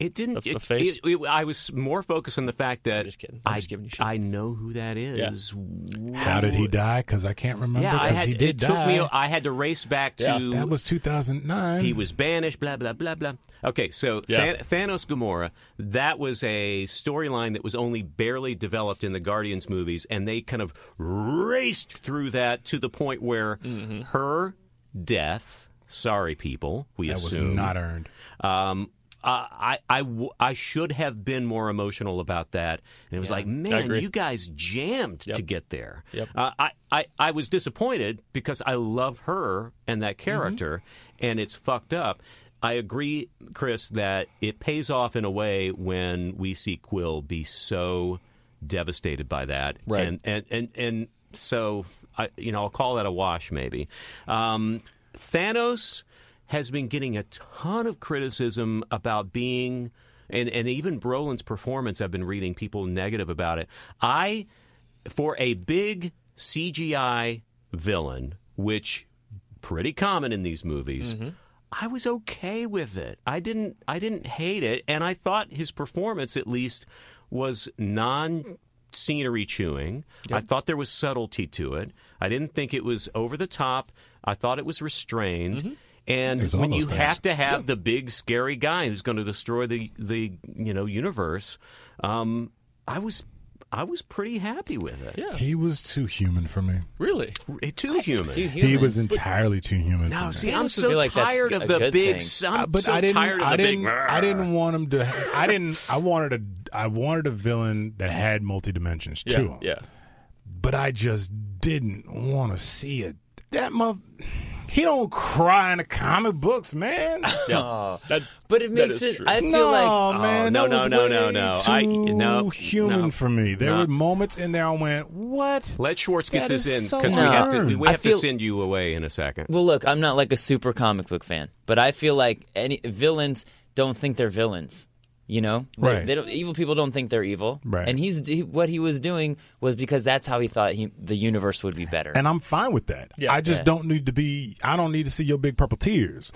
It didn't. Of- it, of face? it- it- I was more focused on the fact that I'm just kidding. I'm I, just giving you shit. I know who that is. How did he die? Because I can't remember. Yeah, I Because had, he did it took die. me. I had to race back to. Yeah. That was two thousand nine. He was banished, blah, blah, blah, blah. Okay, so Yeah. Than- Thanos Gamora, that was a storyline that was only barely developed in the Guardians movies, and they kind of raced through that to the point where Mm-hmm. her death, sorry people, we That was assume. not earned. Um, uh, I, I, w- I should have been more emotional about that. And it was like, man, agree. you guys jammed Yep. to get there. Yep. Uh, I, I, I was disappointed because I love her and that character, Mm-hmm. and it's fucked up. I agree, Chris, that it pays off in a way when we see Quill be so devastated by that. Right. And, and, and, and so, I, you know, I'll call that a wash maybe. Um, Thanos has been getting a ton of criticism about being, and, and even Brolin's performance, I've been reading people negative about it. I, for a big C G I villain, which pretty common in these movies, Mm-hmm. I was okay with it. I didn't I didn't hate it, and I thought his performance at least was non scenery chewing. I thought there was subtlety to it. I didn't think it was over the top. I thought it was restrained. Mm-hmm. And There's all when you those things. have to have the big scary guy who's going to destroy the the you know universe, um, I was I was pretty happy with it. Yeah. He was too human for me. Really? Too human. Too He human. was entirely too human. No, for me. see, I I'm also so feel like that's tired a of the good big. thing. I'm Uh, but so I didn't. tired of I the didn't. big. I didn't want him to. I didn't. I wanted a. I wanted a villain that had multi dimensions Yeah. to him. Yeah. But I just didn't want to see it. That mother. He don't cry in the comic books, man. Yeah. That, But it that makes is it. true. I feel no, like man. no, that no, was no, way no, no. Too I- no, human no, for me. There no. were moments in there I went, "What?" Let Schwartz get That this is in so because we have to. hard. We I have feel- to send you away in a second. Well, look, I'm not like a super comic book fan, but I feel like any villains don't think they're villains. You know, They- Right. They don't, evil people don't think they're evil, Right. And he's he, what he was doing was because that's how he thought he, the universe would be better. And I'm fine with that. Yeah. I just Yeah. don't need to be. I don't need to see your big purple tears.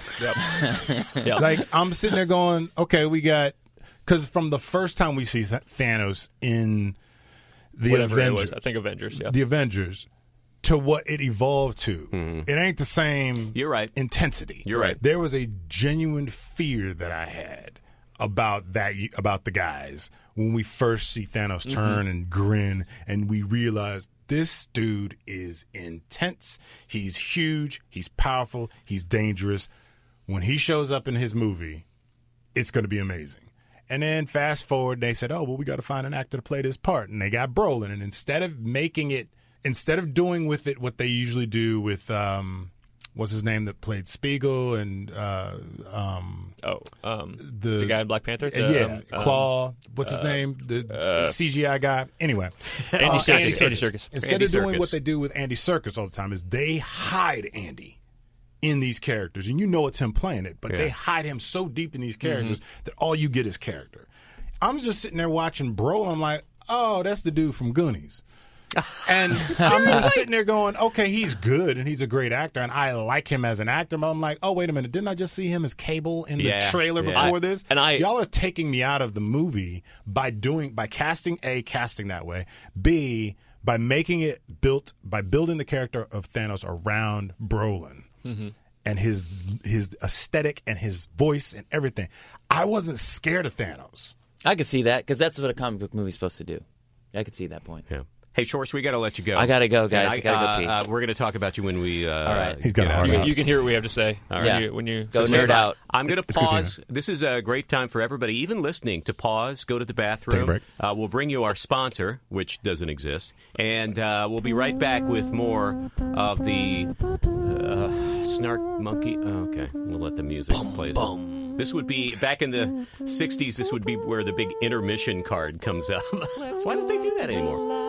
yeah. Like I'm sitting there going, okay, we got because from the first time we see Th- Thanos in the Whatever Avengers, it was. I think Avengers, yeah. the Avengers, to what it evolved to, it ain't the same. You're right. Intensity. You're right. There was a genuine fear that I had about that about the guys when we first see Thanos turn and grin, and we realize this dude is intense. He's huge. He's powerful. He's dangerous. When he shows up in his movie, it's going to be amazing. And then fast forward, they said, "Oh, well, we got to find an actor to play this part," and they got Brolin. And instead of making it, instead of doing with it what they usually do with, um, what's his name that played Spiegel and uh, um, Oh, um, the, the guy in Black Panther? uh, The, yeah, um, Claw. What's his name? The C G I guy. Anyway, Andy Uh, Serkis. Andy Serkis. Instead Andy of doing Serkis. what they do with Andy Serkis all the time, is they hide Andy in these characters, and you know it's him playing it, but Yeah. they hide him so deep in these characters Mm-hmm. that all you get is character. I'm just sitting there watching Bro, and I'm like, oh, that's the dude from Goonies. And I'm just sitting there going, okay, he's good and he's a great actor, and I like him as an actor. But I'm like, oh, wait a minute, didn't I just see him as Cable in the Yeah, trailer yeah. before I- this? and I- Y'all are taking me out of the movie by doing by casting A, casting that way, B, by making it built by building the character of Thanos around Brolin. Mm-hmm. And his his aesthetic and his voice and everything. I wasn't scared of Thanos. I could see that because that's what a comic book movie's supposed to do. I could see that point. Yeah. Hey, Schwartz, we got to let you go. I gotta go, And guys. I gotta go uh, pee. Uh, we're going to talk about you when we. Uh, All right. He's got get a out hard of You, here. you can hear what we have to say All when right. you, when you Go so- nerd out. I'm going to It's good pause. seeing This is a great time for everybody, even listening, to pause, go to the bathroom. Take a break. Uh, we'll bring you our sponsor, which doesn't exist, and uh, we'll be right back with more of the uh, Snark Monkey. Oh, okay, we'll let the music play. This would be back in the sixties. This would be where the big intermission card comes up. Why don't they do that anymore?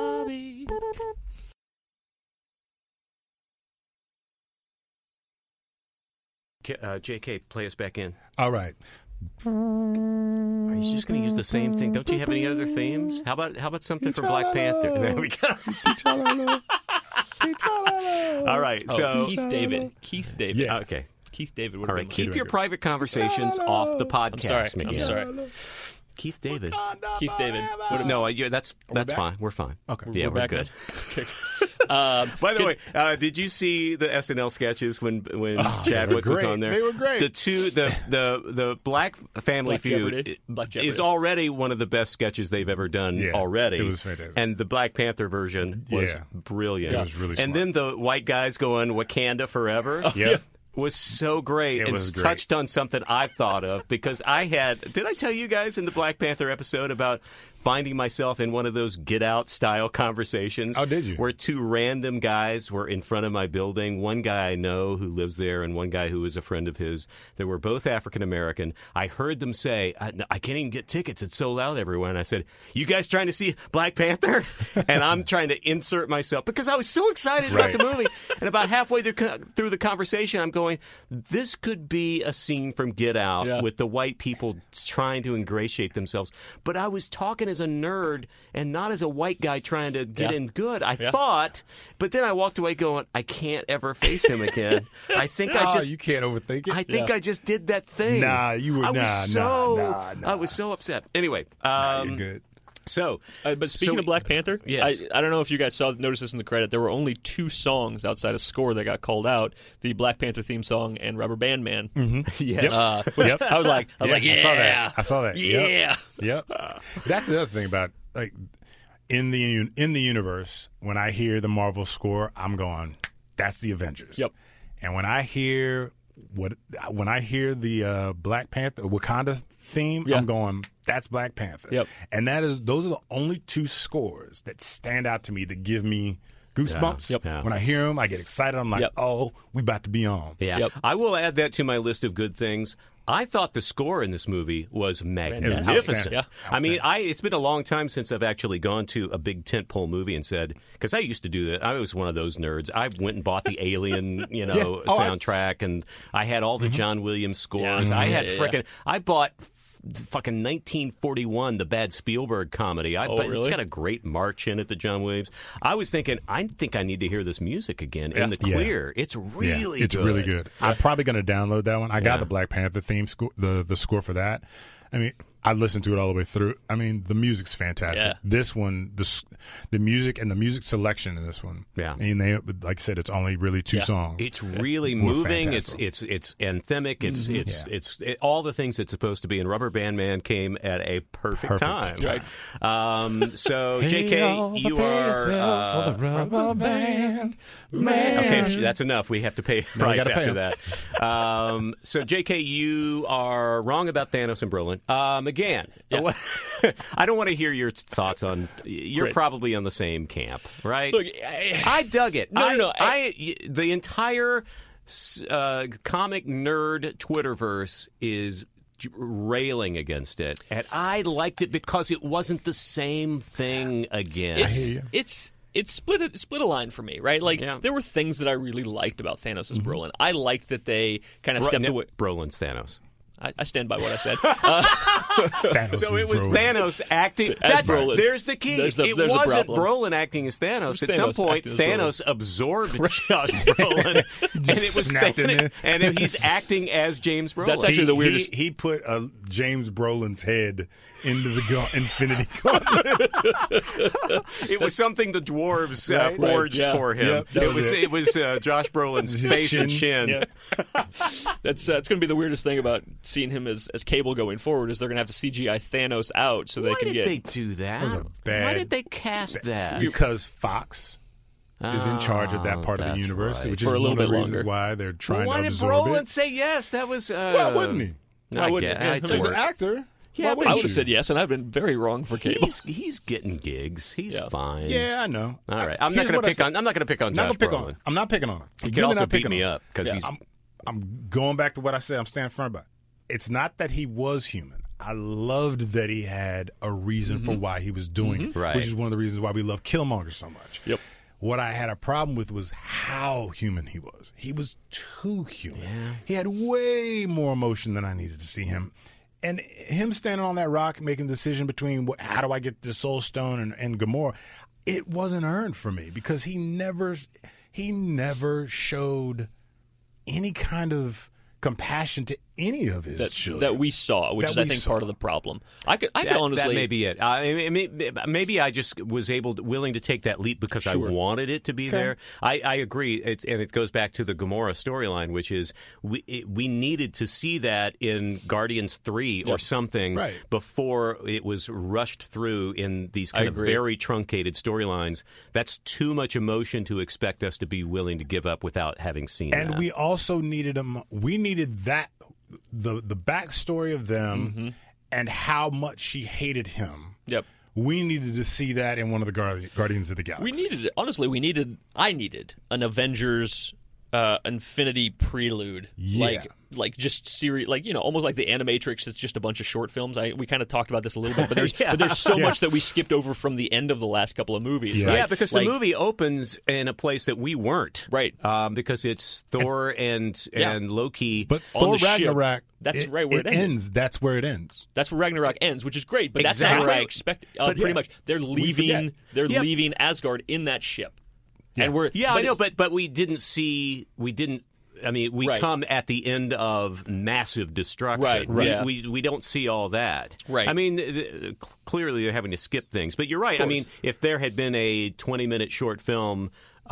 K- Uh, J K, play us back in. All right. Are you just going to use the same thing? Don't you have any other themes? How about how about something from Black Panther? There we go. All right, Oh, so Keith David. Keith David. Yeah. okay. Keith David would All have right, been keep mine. your private conversations off the podcast. I'm sorry. McGann. I'm sorry. Keith David. Keith David. would have- No, I- that's that's back? fine. We're fine. Okay. Yeah, we're, we're back good. good. um, By the Good- way, uh, did you see the S N L sketches when when Oh, they Chadwick were was great. on there? They were great. The two, the the the Black Family Black Feud Jeopardy. Black is Jeopardy. already one of the best sketches they've ever done Yeah, already. it was fantastic. And the Black Panther version was Yeah. brilliant. It was really And smart. then the white guys going Wakanda forever. Yep. Was so great It and was great. touched on something I've thought of because I had. Did I tell you guys in the Black Panther episode about finding myself in one of those Get Out style conversations? Oh, did you? Where two random guys were in front of my building. One guy I know who lives there, and one guy who is a friend of his. They were both African American. I heard them say, I, "I can't even get tickets. It's so loud everywhere." And I said, "You guys trying to see Black Panther?" And I'm trying to insert myself because I was so excited Right. about the movie. And about halfway through, through the conversation, I'm going, this could be a scene from Get Out Yeah. with the white people trying to ingratiate themselves. But I was talking as a nerd and not as a white guy trying to get Yeah. in good. I Yeah. thought, but then I walked away going, I can't ever face him again. I think I Oh, just. you can't overthink it. I think Yeah. I just did that thing. Nah, you were- I was nah, so, nah, nah, nah. I was so upset. Anyway, Nah, um, you're good. so. Uh, but speaking so- of Black Panther, Yes. I, I don't know if you guys saw noticed this in the credit. There were only two songs outside of score that got called out: the Black Panther theme song and Rubber Band Man. Yes. Uh, which Yep. I was like, I was like, yeah, I saw that. I saw that. Yep. yeah. Yep. That's the other thing about like in the un- in the universe. When I hear the Marvel score, I'm going, "That's the Avengers." Yep. And when I hear what when I hear the uh, Black Panther Wakanda theme, Yeah. I'm going, "That's Black Panther." Yep. And that is those are the only two scores that stand out to me that give me goosebumps. Yep. Yeah. When I hear them, I get excited. I'm like, Yep. "Oh, we about to be on." Yeah. Yep. I will add that to my list of good things. I thought the score in this movie was magnificent. outstanding. Yeah. I mean, I it's been a long time since I've actually gone to a big tentpole movie and said, because I used to do that. I was one of those nerds. I went and bought the Alien, you know, Yeah. Oh, I- soundtrack, and I had all the John Williams scores. Yeah. I had Yeah, yeah, frickin' I bought f- fucking nineteen forty-one, the bad Spielberg comedy. I Oh, bet it's really? got a great march in it, the John Williams. I was thinking, I think I need to hear this music again in the Yeah. clear. It's really yeah, it's good. really good. I'm probably going to download that one. I Yeah. got the Black Panther theme score, the the score for that. I mean, I listened to it all the way through. I mean, the music's fantastic. Yeah. This one, the s- the music and the music selection in this one. Yeah. and they like I said, it's only really two Yeah. songs. It's really Were moving. It's fantastic. it's it's anthemic. It's it's Yeah. it's it, all the things it's supposed to be. And Rubber Band Man came at a perfect, Perfect time. Right. Um, so J K, you are uh, for the rubber band man. okay. That's enough. We have to pay No, we price gotta pay after that. Um, so J K, you are wrong about Thanos and Brolin. Um, again, I don't want to hear your thoughts on. You're Great. probably on the same camp, right? Look, I, I dug it. No, no, I, no, I, the entire uh, comic nerd Twitterverse is j- railing against it, and I liked it because it wasn't the same thing again. it's hear you. it's it's split a, split a line for me, right? Like Yeah. there were things that I really liked about Thanos as Brolin. I liked that they kind of Bro- stepped Nick away. Brolin's Thanos. I, I stand by what I said. Uh, Thanos So is it was Brolin. Thanos acting. As That's, Brolin. There's the key. There's the- it there's the wasn't problem. Brolin acting as Thanos. It At was some Thanos point, acting as Thanos absorbed Josh Brolin, and it was snapped in Thanos, there. and he's acting as James Brolin. That's actually the He- weirdest- He, he put uh, James Brolin's head into the gun, Infinity Gauntlet. It was something the dwarves uh, Right. forged Right, yeah. for him. Yep, that it was was it. it was uh, Josh Brolin's His face and chin. Yeah. That's uh, it's going to be the weirdest thing about seeing him as, as Cable going forward is they're going to have to C G I Thanos out so they Why can did get. they do that? was a bad- Why did they cast that? Because Fox is in charge of that part of the that's universe, right. which For is a one little of the bit reasons longer. why they're Well, trying why to did absorb Brolin it. say yes? That was. Uh, Why wouldn't he? I wouldn't get, he? I He's He's totally- an actor. Yeah, Why but wouldn't I would you? have said yes, and I've been very wrong for Cable. He's, he's getting gigs. He's Yeah. fine. Yeah, I know. All right. I'm not Here's going what to I pick said. on. I'm not going to pick on I'm not Josh gonna pick Brolin. on him. I'm not picking on him. He I'm can really also not beat picking me on him. up because Yeah. he's. I'm, I'm going back to what I said. I'm standing firm by it. It's not that he was human. I loved that he had a reason for why he was doing it, Right. which is one of the reasons why we love Killmonger so much. Yep. What I had a problem with was how human he was. He was too human. He had way more emotion than I needed to see him. And him standing on that rock making the decision between what, how do I get the Soul Stone and, and Gamora, it wasn't earned for me because he never he never showed any kind of compassion to any of his that, children that we saw, which That is I we think saw. part of the problem. I could I could That, honestly that may be it. I mean, maybe I just was able, to, willing to take that leap because Sure. I wanted it to be Okay. there. I, I agree, it, and it goes back to the Gamora storyline, which is we it, we needed to see that in Guardians three or Yep. something Right. before it was rushed through in these I kind of agree. very truncated storylines. That's too much emotion to expect us to be willing to give up without having seen And that. we also needed them. We needed that the the backstory of them Mm-hmm. and how much she hated him. Yep. We needed to see that in one of the Guardi- Guardians of the Galaxy. We needed, honestly, we needed, I needed an Avengers uh, Infinity prelude. Yeah. Like, like just series, like, you know, almost like the Animatrix. It's just a bunch of short films. I, we kind of talked about this a little bit, but there's, Yeah. but there's so Yeah. much that we skipped over from the end of the last couple of movies, Yeah. right? Yeah, because Like, the movie opens in a place that we weren't. Right. Um, because it's Thor and Yeah. and Loki. But on Thor the ship. Ragnarok, That's it, right where it ended. ends. That's where it ends. That's where Ragnarok ends, which is great, but that's not Exactly. where I expect. Uh, But pretty yeah. much, they're forget. leaving. They're Yep. leaving Asgard in that ship, and we're Yeah, I know, it's- but but we didn't see. We didn't. I mean, we Right. come at the end of massive destruction. Right, We, yeah. we we don't see all that. Right. I mean, th- th- clearly they're having to skip things. But you're right. I course. mean, if there had been a twenty minute short film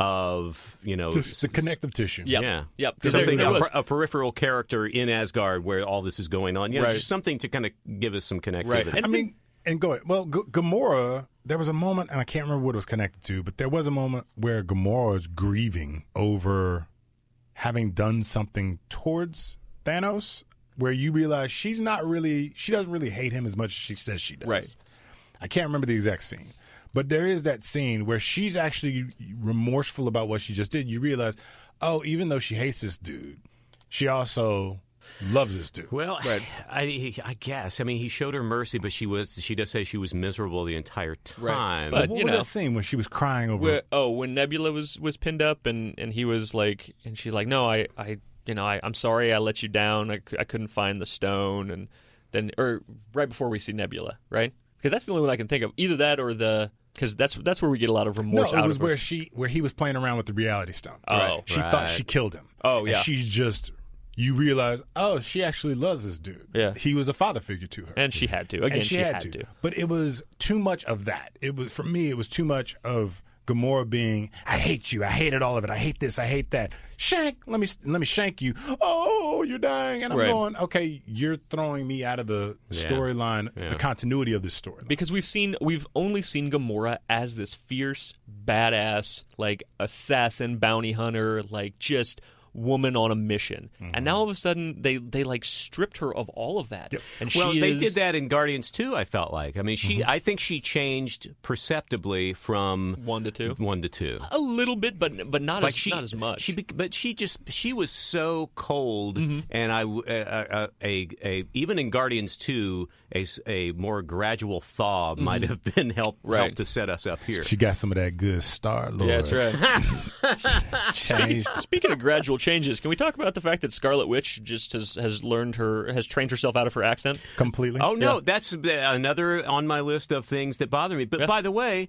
of you know Just the connective tissue. Yep. Yeah, Yep. 'Cause there- something there a, was. per- a peripheral character in Asgard where all this is going on. You know, Right. just something to kind of give us some connectivity. Right. And I mean, and go ahead. Well, G- Gamora, there was a moment, and I can't remember what it was connected to, but there was a moment where Gamora is grieving over having done something towards Thanos, where you realize she's not really, she doesn't really hate him as much as she says she does. Right. I can't remember the exact scene, but there is that scene where she's actually remorseful about what she just did. You realize, oh, even though she hates this dude, she also loves this dude. Well, I, I guess. I mean, he showed her mercy, but she was. She does say she was miserable the entire time. But, what you was know, that scene when she was crying over? Where, oh, when Nebula was, was pinned up and, and he was like, and she's like, no, I, I you know, I, I'm sorry I let you down. I, c- I couldn't find the stone. And then, or right before we see Nebula, right? Because that's the only one I can think of. Either that or the, because that's that's where we get a lot of No, remorse it out was of her. where she where he was playing around with the reality stone. Oh, she right. thought she killed him. Oh, And yeah. she's just you realize, oh, she actually loves this dude. Yeah. He was a father figure to her. And she had to. Again, And she, had, to. to. But it was too much of that. It was for me. It was too much of Gamora being, I hate you. I hated all of it. I hate this. I hate that. Shank. Let me let me shank you. Oh, you're dying, and I'm Right. going. Okay, you're throwing me out of the storyline, Yeah. the continuity of this story. Because we've seen, we've only seen Gamora as this fierce, badass, like assassin, bounty hunter, like just woman on a mission. And now all of a sudden they they like stripped her of all of that. And Well, she they is, did that in Guardians two, I felt like. I mean, she. I think she changed perceptibly from One to two? One to two. a little bit, but but not Like as she, not as much. She, be- but she just she was so cold, and I uh, uh, a a even in Guardians two, a, s- a more gradual thaw might have been help Right. helped to set us up here. She got some of that good Star Lord. yeah, that's right. Changed. Speaking of gradual changes, can we talk about the fact that Scarlet Witch just has, has learned her has trained herself out of her accent? completely. Oh no, Yeah. that's another on my list of things that bother me. But Yeah. by the way,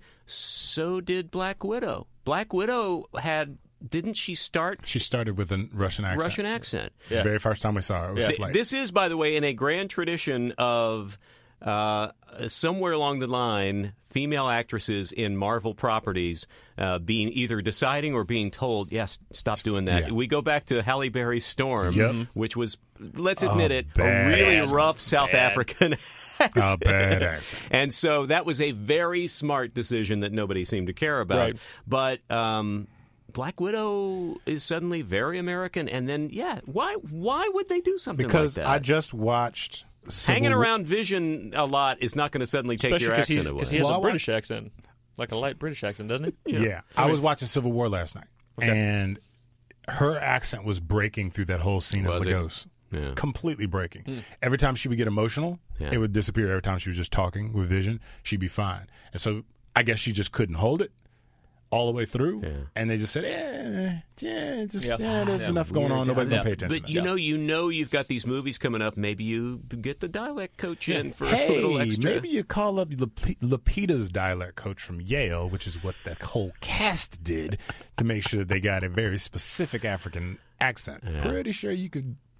so did Black Widow. Black Widow had didn't she start She started with a Russian accent. Russian accent? Yeah. The very first time we saw her, it was Yeah. slight. This is, by the way, in a grand tradition of uh, somewhere along the line, female actresses in Marvel properties uh, being either deciding or being told, yes, stop doing that. Yeah. We go back to Halle Berry's Storm, Yep. which was, let's admit it, a bad really accent. rough South African accent. A bad accent. And so that was a very smart decision that nobody seemed to care about. Right. But um, Black Widow is suddenly very American. And then, yeah, why why would they do something because like that? I just watched Civil Hanging War- around Vision a lot is not going to suddenly take Especially your because accent away. because he has Well, I a wa- British accent, like a light British accent, doesn't he? Yeah, I was watching Civil War last night, and her accent was breaking through that whole scene Was of it? Lagos. Yeah. Completely breaking. Every time she would get emotional, Yeah. it would disappear. Every time she was just talking with Vision, she'd be fine. And so I guess she just couldn't hold it all the way through. Yeah. And they just said, eh, yeah, just, Yeah. yeah, there's enough going on. Nobody's going to pay attention. But to you that. know, you know, you've got these movies coming up. Maybe you get the dialect coach in for a little Hey, extra. maybe you call up Lap- Lapita's dialect coach from Yale, which is what the whole cast did to make sure that they got a very specific African accent. Pretty sure you could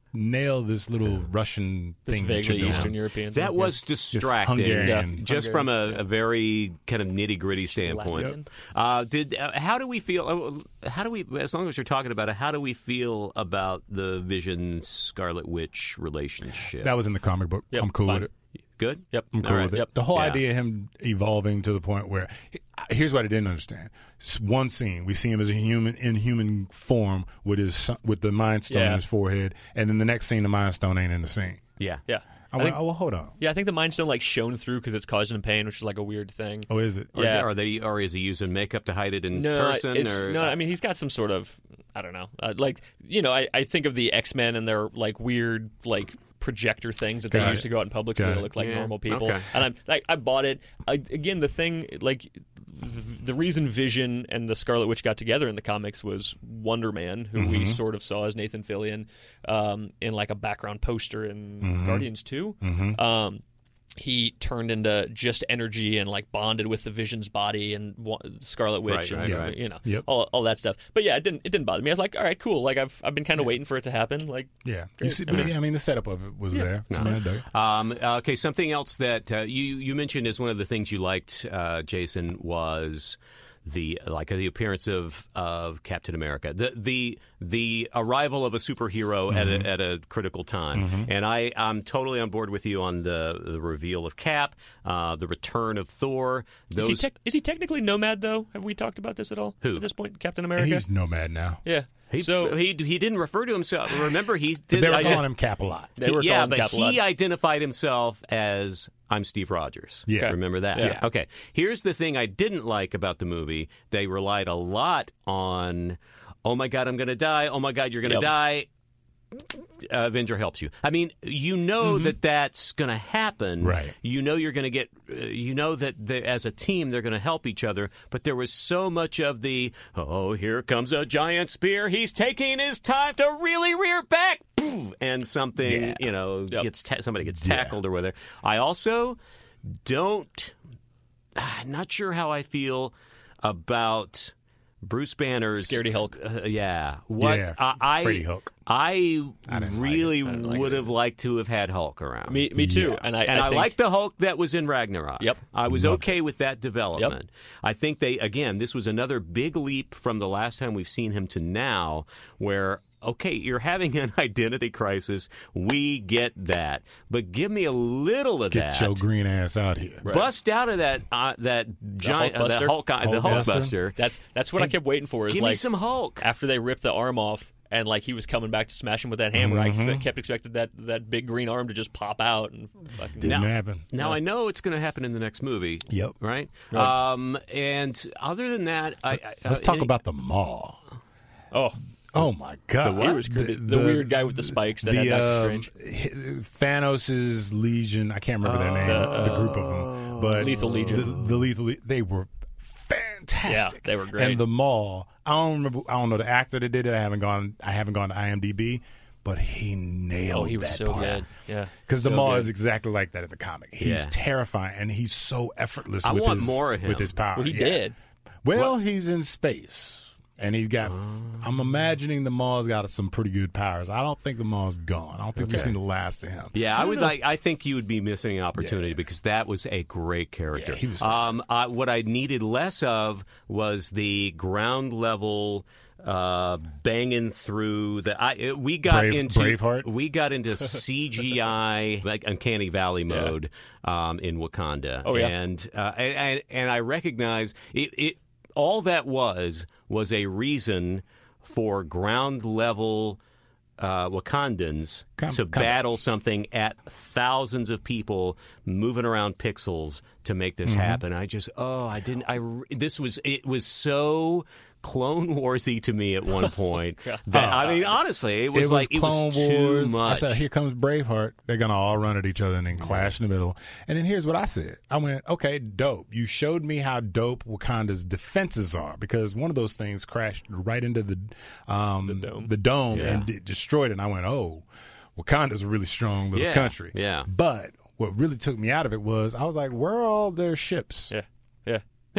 nail this little Russian This thing that vaguely you're doing. Eastern European. That thing. was distracting, Hungarian. Yeah. Yeah. just from a, a very kind of nitty gritty standpoint. Latin. Uh, did uh, how do we feel? Uh, how do we? As long as you're talking about it, how do we feel about the Vision Scarlet Witch relationship? That was in the comic book. Yep, I'm cool fine. with it. Good. Yep. I'm cool All right. with it. Yep. The whole Yeah. idea of him evolving to the point where, here's what I didn't understand. S- One scene, we see him as a human in human form with his son- with the Mind Stone Yeah. in his forehead, and then the next scene, the Mind Stone ain't in the scene. Yeah. Yeah. I I went, think, oh well, hold on. yeah, I think the Mind Stone like shone through because it's causing him pain, which is like a weird thing. Oh, is it? Or, Yeah. Are they? Or is he using makeup to hide it in No, person? it's, or, no. I mean, he's got some sort of I don't know, uh, like you know, I, I think of the X-Men and their like weird like projector things that they Got used it. to go out in public so Got they it. look like Yeah. normal people. Okay. And I'm like, I bought it. I, again, the thing like the reason Vision and the Scarlet Witch got together in the comics was Wonder Man, who Mm-hmm. we sort of saw as Nathan Fillion um, in like a background poster in Mm-hmm. Guardians two. Um, he turned into just energy and like bonded with the Vision's body and wa- Scarlet Witch Right, and right, you know, right. you know Yep. all, all that stuff. But yeah, it didn't it didn't bother me. I was like, all right, cool. Like I've I've been kind of waiting for it to happen. Like Yeah. You Great. see, I but, mean- I mean, the setup of it was there. So, man, I dug it. Um, okay, something else that uh, you you mentioned as one of the things you liked, uh, Jason, was the like the appearance of, of Captain America, the the the arrival of a superhero Mm-hmm. at a, at a critical time, and I I'm totally on board with you on the the reveal of Cap, uh, the return of Thor. Those is he, tec- is he technically Nomad though? Have we talked about this at all? Who? At this point, Captain America. He's Nomad now. yeah. he, so he he didn't refer to himself. Remember, he did. They were I- calling him Cap a lot. they were yeah, calling but Cap a lot. he identified himself as I'm Steve Rogers. Yeah. Okay. Remember that? Yeah. Okay. Here's the thing I didn't like about the movie. They relied a lot on, oh my God, I'm going to die. Oh my God, you're going to Yep. die. Uh, Avenger helps you. I mean, you know that that's going to happen. Right. You know you're going to get. Uh, you know that the, as a team they're going to help each other. But there was so much of the. Oh, here comes a giant spear. He's taking his time to really rear back, Poof, and something Yeah. you know Yep. gets ta- somebody gets Yeah. tackled or whatever. I also don't. I'm not sure how I feel about Bruce Banner's Scaredy Hulk. Uh, yeah. What Yeah, I, I Freddy Hulk. I, didn't like really it. I didn't like would it. have liked to have had Hulk around. me, me too. Yeah. And I and I, think, like the Hulk that was in Ragnarok. Yep. I was Loved okay with that development. I think they, again, this was another big leap from the last time we've seen him to now, where, okay, you're having an identity crisis. We get that. But give me a little of Get that. Joe Green ass out here. Bust out of that uh, that giant uh, that Hulkbuster? Hulk, uh, the Hulkbuster? Hulkbuster. That's that's what I kept waiting for. Is Give like me some Hulk. after they ripped the arm off and like he was coming back to smash him with that hammer. Mm-hmm. I f- kept expecting that that big green arm to just pop out and fucking Didn't Now- happen. Now I know it's going to happen in the next movie. Yep. Right. Um, and other than that, I, I Let's uh, talk any- about the Maul. oh. Oh my God! The what? He was creepy. The weird guy with the spikes that had Doctor Strange. um, Thanos' Legion. I can't remember their name. The, group of them, but Lethal Legion. The, the Lethal. Le- They were fantastic. Yeah, they were great. And the Maul. I don't remember. I don't know the actor that did it. I haven't gone. I haven't gone to IMDb, but he nailed. Oh, he was that so part. good. Yeah. Because the So Maul good. is exactly like that in the comic. He's Yeah. terrifying, and he's so effortless. I with want his, more of him. with his power. Well, he Yeah. did. Well, he's in space. And he's got. I'm imagining the Maul's got some pretty good powers. I don't think the Maul's gone. I don't think we've seen the last of him. Yeah, I would like. I think you would be missing an opportunity Yeah. because that was a great character. Yeah, he was um, I, what I needed less of was the ground level. Uh, banging through the, I it, we got Brave- into Braveheart? we got into C G I like Uncanny Valley mode um, in Wakanda. Oh, yeah. and, uh, and and and I recognize it. It all that was was a reason for ground level uh, Wakandans Com- to com- battle something at thousands of people moving around pixels to make this Mm-hmm. happen. I just, oh, I didn't. I re- this was it was so Clone Warsy to me at one point. that I mean, honestly, it was, It was like Clone it was too Wars. I much. said, "Here comes Braveheart." They're gonna all run at each other and then clash in the middle. And then here's what I said. I went, "Okay, dope. You showed me how dope Wakanda's defenses are because one of those things crashed right into the um, the dome. the dome Yeah. and it destroyed it." And I went, "Oh, Wakanda's a really strong little Yeah, country." yeah. But what really took me out of it was I was like, "Where are all their ships?" Yeah. Yeah. yeah.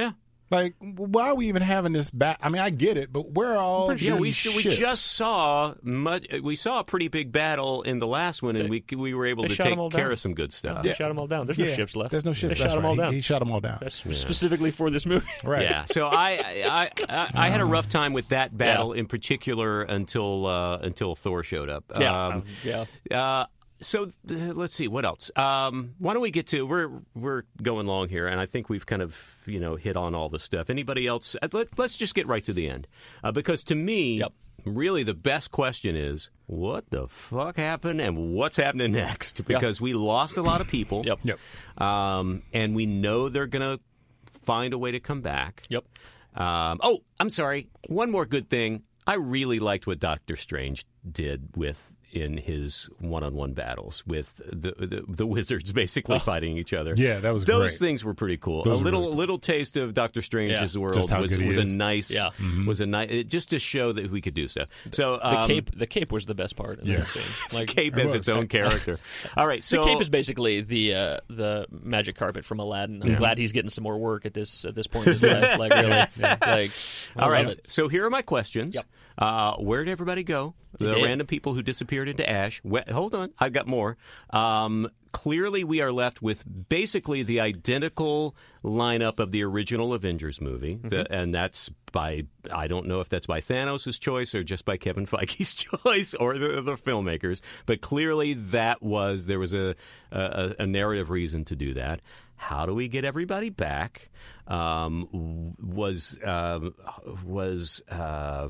Like, why are we even having this back? I mean, I get it, but where are all Yeah, we these we ships? just saw much, we saw a pretty big battle in the last one, and They- we we were able they to shot take them all care down. of some good stuff. They shot them all down. There's no Yeah, ships left. There's no ships. They That's shot them right. all He- down. He, shot them all down. That's specifically for this movie. Right. Yeah, so I, I I I had a rough time with that battle in particular until uh, until Thor showed up. Yeah, Um, yeah. Uh, so uh, let's see what else. Um, why don't we get to we're we're going long here, and I think we've kind of you know hit on all the stuff. Anybody else? Uh, Let, let's just get right to the end, uh, because to me, Yep. really the best question is what the fuck happened and what's happening next? Because we lost a lot of people. Yep. Yep. Um, and we know they're gonna find a way to come back. Yep. Um, oh, I'm sorry. One more good thing. I really liked what Doctor Strange did with in his one-on-one battles with the the, the wizards basically fighting each other. Yeah, that was Those great. things were pretty cool. Those a were little really cool. little taste of Doctor Strange's Yeah. world Just how was good he was a is. nice Yeah. was a nice just to show that we could do stuff. So The um, cape, the cape was the best part in Yeah. that scene. Like cape It as was. its own character. All right, so the cape is basically the uh, the magic carpet from Aladdin. I'm glad he's getting some more work at this at this point in his life. Like really, like I all love right. it. So here are my questions. Yep. Uh, where did everybody go? The did. random people who disappeared into ash. We- hold on, I've got more. Um, clearly, we are left with basically the identical lineup of the original Avengers movie, Mm-hmm. the, and that's by I don't know if that's by Thanos' choice or just by Kevin Feige's choice or the, the filmmakers, but clearly that was there was a, a a narrative reason to do that. How do we get everybody back? Um, was um, was uh,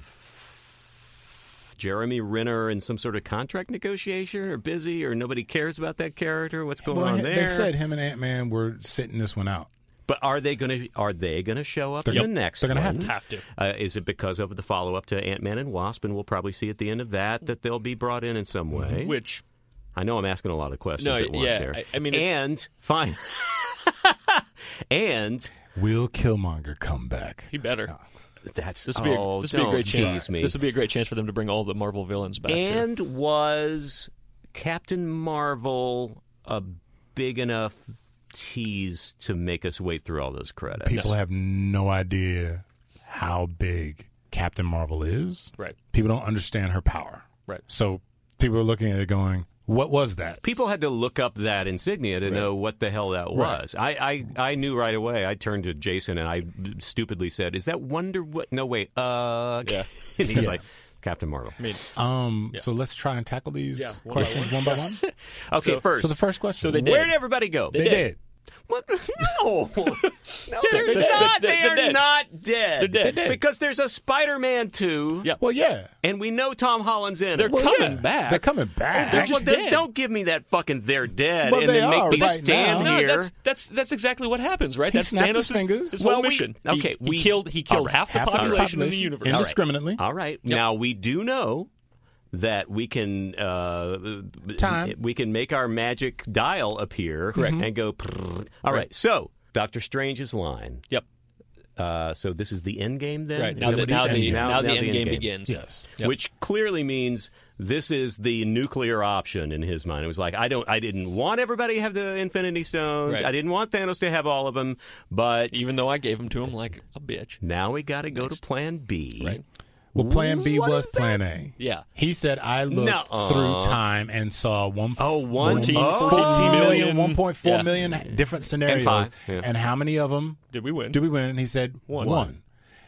Jeremy Renner in some sort of contract negotiation or busy or nobody cares about that character? What's going Well, on he- there? they said him and Ant-Man were sitting this one out. But are they going to are they going to show up in They're the gonna- next they're gonna one? have to. Have to. Uh, is it because of the follow up to Ant-Man and Wasp, and we'll probably see at the end of that that they'll be brought in in some way? Which I know I'm asking a lot of questions No, at once yeah, here. I- I mean, it- and fine, and Will Killmonger come back? he better. that's This would be a, oh, this would be a don't great chance. tease me. This would be a great chance for them to bring all the Marvel villains back. too. And was Captain Marvel a big enough tease to make us wait through all those credits? People have no idea how big Captain Marvel is. Right. People don't understand her power. Right. So people are looking at it going, what was that? People had to look up that insignia to know what the hell that was. I, I, I knew right away. I turned to Jason and I stupidly said, "Is that Wonder What?" No, wait. Uh, Yeah. and he was Yeah. like, "Captain Marvel." I mean, Um, So let's try and tackle these Yeah, one by questions one by one. Okay, So- first. So the first question. So they did. where did everybody go? They did. What? No, no, they're They're not. dead. They They're are dead. not dead. They're dead. because there's a Spider-Man two. Yeah. Well, yeah. And we know Tom Holland's in they're it. Well, coming yeah. back. They're coming back. They're Well, just then dead. don't give me that fucking they're dead Well, and they then make are me right stand now. No, here. that's that's that's exactly what happens, right? He That's snapped his Thanos' fingers. his Well, whole we- mission. okay, he, we- he killed he killed all right, half the half the population in the population universe. indiscriminately. All right. Yep. Now we do know that we can uh, Time. we can make our magic dial appear Correct. and go. Prrr. All right. Right. So Doctor Strange's line. Yep. Uh, so this is the end game then. Right. Is Now that the what now he's the saying? now, the now end game begins. Yes. Yep. Which clearly means this is the nuclear option in his mind. It was like I don't, I didn't want everybody to have the Infinity Stone. Right. I didn't want Thanos to have all of them. But Even though I gave him to him like a bitch. now we got to go to Plan B. Right. Well, Plan B What was is that? Plan A. Yeah. He said, I looked Nuh-uh. through time and saw one, Oh, one- fourteen, oh. fourteen million, million. one point four Yeah. million different scenarios. five, yeah. And how many of them Did we win? did we win? And he said, One. one.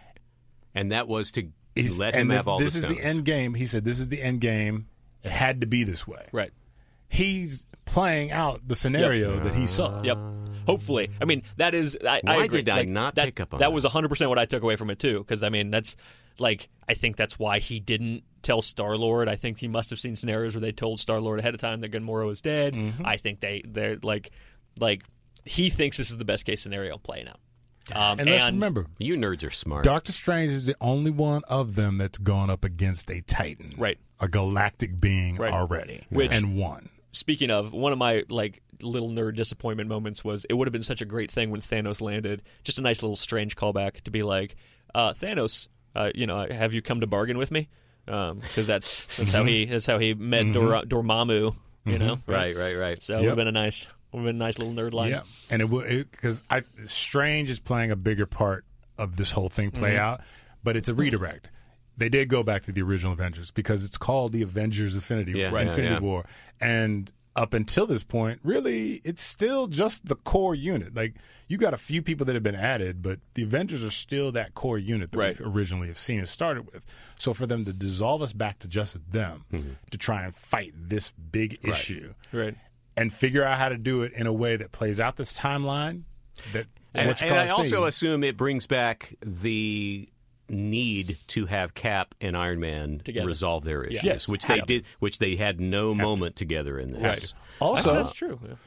And that was to He's- let him and have if all this the is the stones. end game. He said, this is the end game. It had to be this way. Right. He's playing out the scenario that he saw. Yep. Hopefully, I mean that is. I, I Why agree. did I Like, not that, pick up on that? that? was one hundred percent what I took away from it too. Because I mean, that's like I think that's why he didn't tell Star Lord. I think he must have seen scenarios where they told Star Lord ahead of time that Gamora is dead. Mm-hmm. I think they they're like like he thinks this is the best case scenario playing out. Um, And let's remember, You nerds are smart. Doctor Strange is the only one of them that's gone up against a Titan. Right. A galactic being Right. already. Which- and won. Speaking of, one of my like little nerd disappointment moments was it would have been such a great thing when Thanos landed. Just a nice little strange callback to be like, uh, Thanos, uh, you know, have you come to bargain with me? Because that's that's how he that's how he met Dor- Dormammu. You know, Right, right, right. So it would have been a nice, would have been a nice little nerd line. Yeah. And it will because I Strange is playing a bigger part of this whole thing play mm-hmm. out, but it's a redirect. They did go back to the original Avengers because it's called the Avengers Infinity, yeah, right? yeah, Infinity yeah. War. And up until this point, really, it's still just the core unit. Like, you got a few people that have been added, but the Avengers are still that core unit that right. we originally have seen it started with. So for them to dissolve us back to just them mm-hmm. to try and fight this big right. issue right. and figure out how to do it in a way that plays out this timeline. That And, what you and call I also scene. assume it brings back the need to have Cap and Iron Man Together. resolve their issues, Yes. which Have they to. did, which they had no moment together in this. Right. Also, that's true. Yeah.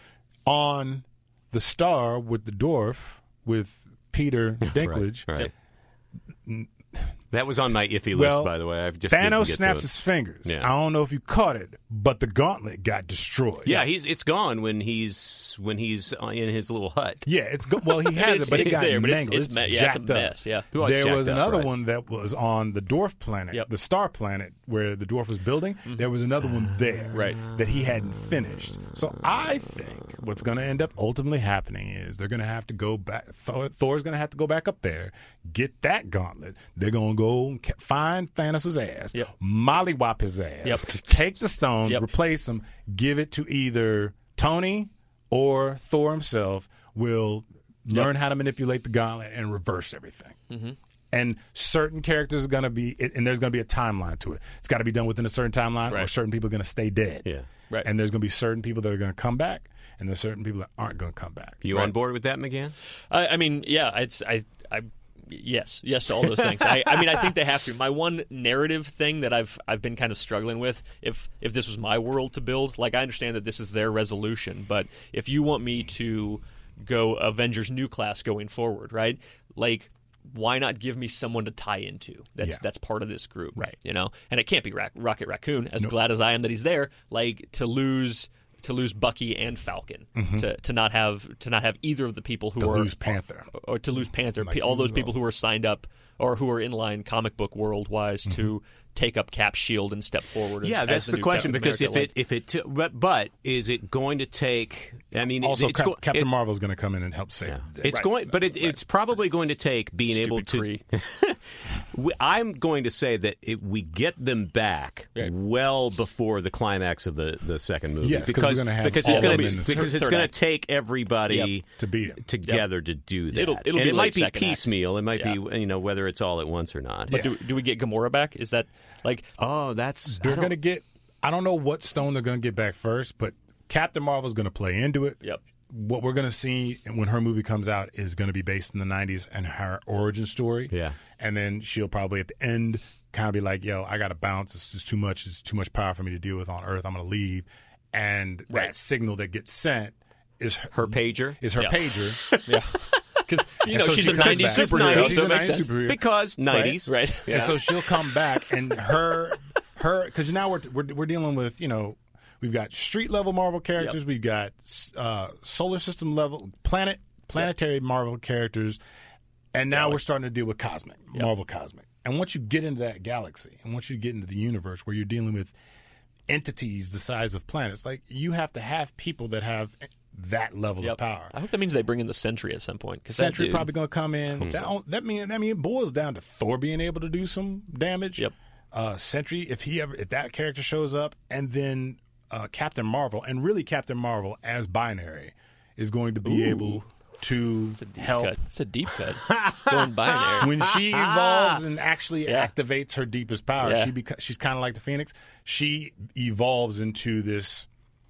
on the Star with the dwarf with Peter Dinklage. Right. right. That was on my iffy Well, list, by the way. I've just didn't Thanos get snaps to it. his fingers. Yeah. I don't know if you caught it, but the gauntlet got destroyed. Yeah, he's it's gone when he's when he's in his little hut. Yeah, it's go- well he has it's, it, but it's it got there, but it's, mangled. it's, me- yeah, jacked it's a mess. up. Yeah. Well, it's There jacked was up, another right. one that was on the dwarf planet, Yep. the star planet where the dwarf was building. Mm-hmm. There was another one there Right. that he hadn't finished. So I think what's going to end up ultimately happening is they're going to have to go back. Thor, Thor's going to have to go back up there, get that gauntlet. They're going to go and ca- find Thanos' ass, Yep. mollywop his ass, Yep. take the stone, Yep. replace him, give it to either Tony or Thor himself. Will learn how to manipulate the gauntlet and reverse everything. Mm-hmm. And certain characters are going to be, and there's going to be a timeline to it. It's got to be done within a certain timeline, or Right. certain people are going to stay dead. Yeah. Right. And there's going to be certain people that are going to come back, and there's certain people that aren't going to come back. You Right. on board with that, McGann? I, I mean, yeah, it's I, I, yes, yes to all those things. I, I mean, I think they have to. My one narrative thing that I've I've been kind of struggling with, if if this was my world to build, like I understand that this is their resolution, but if you want me to go Avengers New Class going forward, right? Like, why not give me someone to tie into that's Yeah. that's part of this group, Right. You know, and it can't be Ra- Rocket Raccoon. As glad as I am that he's there, like to lose. To lose Bucky and Falcon, Mm-hmm. to to not have to not have either of the people who To are lose Panther. or to lose Panther, Like, all those who people knows? who are signed up or who are in line comic book world wise Mm-hmm. to take up Cap's shield and step forward. As, Yeah, as that's the, the new question. Captain Because America. if it if it t- but but is it going to take? I mean, Also, it's Cap- go- Captain it- Marvel is going to come in and help save Yeah. the day. It's Right. going, but it, Right. it's probably going to take being Stupid able to. Kree. We- I'm going to say that it, we get them back Right. well before the climax of the, the second movie. Yes, 'cause we're because gonna have because all it's of going them to in the because it's third going to act. take everybody Yep. To beat him. together to do that. It'll- it'll and be it late might be second act. piecemeal. It might Yeah. be you know whether it's all at once or not. But do, do we get Gamora back? Is that like Oh, that's I They're don't- going to get, I don't know what stone they're going to get back first, but Captain Marvel is going to play into it. Yep. What we're going to see when her movie comes out is going to be based in the nineties and her origin story. Yeah. And then she'll probably at the end kind of be like, yo, I got to bounce. It's just too much. It's too much power for me to deal with on Earth. I'm going to leave. And that signal that gets sent is her, her pager. is her Yeah. pager. yeah? Because you And know so she's she a comes nineties back. superhero, She's so a it makes nineties sense. superhero. because nineties. Right. And so she'll come back, and her, her, because now we're, we're we're dealing with, you know, we've got street level Marvel characters, Yep. we've got uh, solar system level, planet, planetary Marvel characters, and now we're starting to deal with cosmic, Marvel cosmic. And once you get into that galaxy, and once you get into the universe where you're dealing with entities the size of planets, like you have to have people that have that level Yep. of power. I hope that means they bring in the Sentry at some point. Cause Sentry that dude, probably going to come in. That, that mean that mean it boils down to Thor being able to do some damage. Yep. Uh, Sentry, if he ever if that character shows up, and then uh, Captain Marvel, and really Captain Marvel as Binary is going to be Ooh. able to deep help cut. It's a deep cut. Going binary. when she evolves and actually Yeah. activates her deepest power. Yeah. She beca- she's kind of like the Phoenix. She evolves into this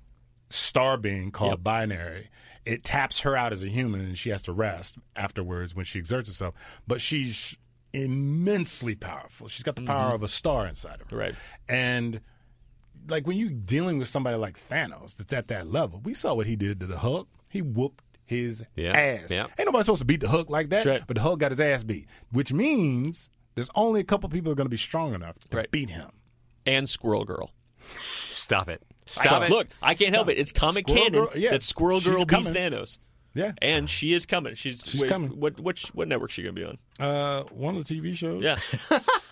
star being called Yep. Binary. It taps her out as a human, and she has to rest afterwards when she exerts herself. But she's immensely powerful. She's got the power of a star inside of her. Right. And like when you're dealing with somebody like Thanos that's at that level, we saw what he did to the Hulk. He whooped his Yeah. ass. Yeah. Ain't nobody supposed to beat the Hulk like that, That's right. but the Hulk got his ass beat, which means there's only a couple people that are going to be strong enough to Right. beat him. And Squirrel Girl. Stop it. Stop So, it. look, I can't help it. It's comic Squirrel canon Girl- yeah, that Squirrel she's Girl beat coming. Thanos. Yeah. And she is coming. She's, She's wait, coming. What which what network is she going to be on? Uh, one of the T V shows. Yeah.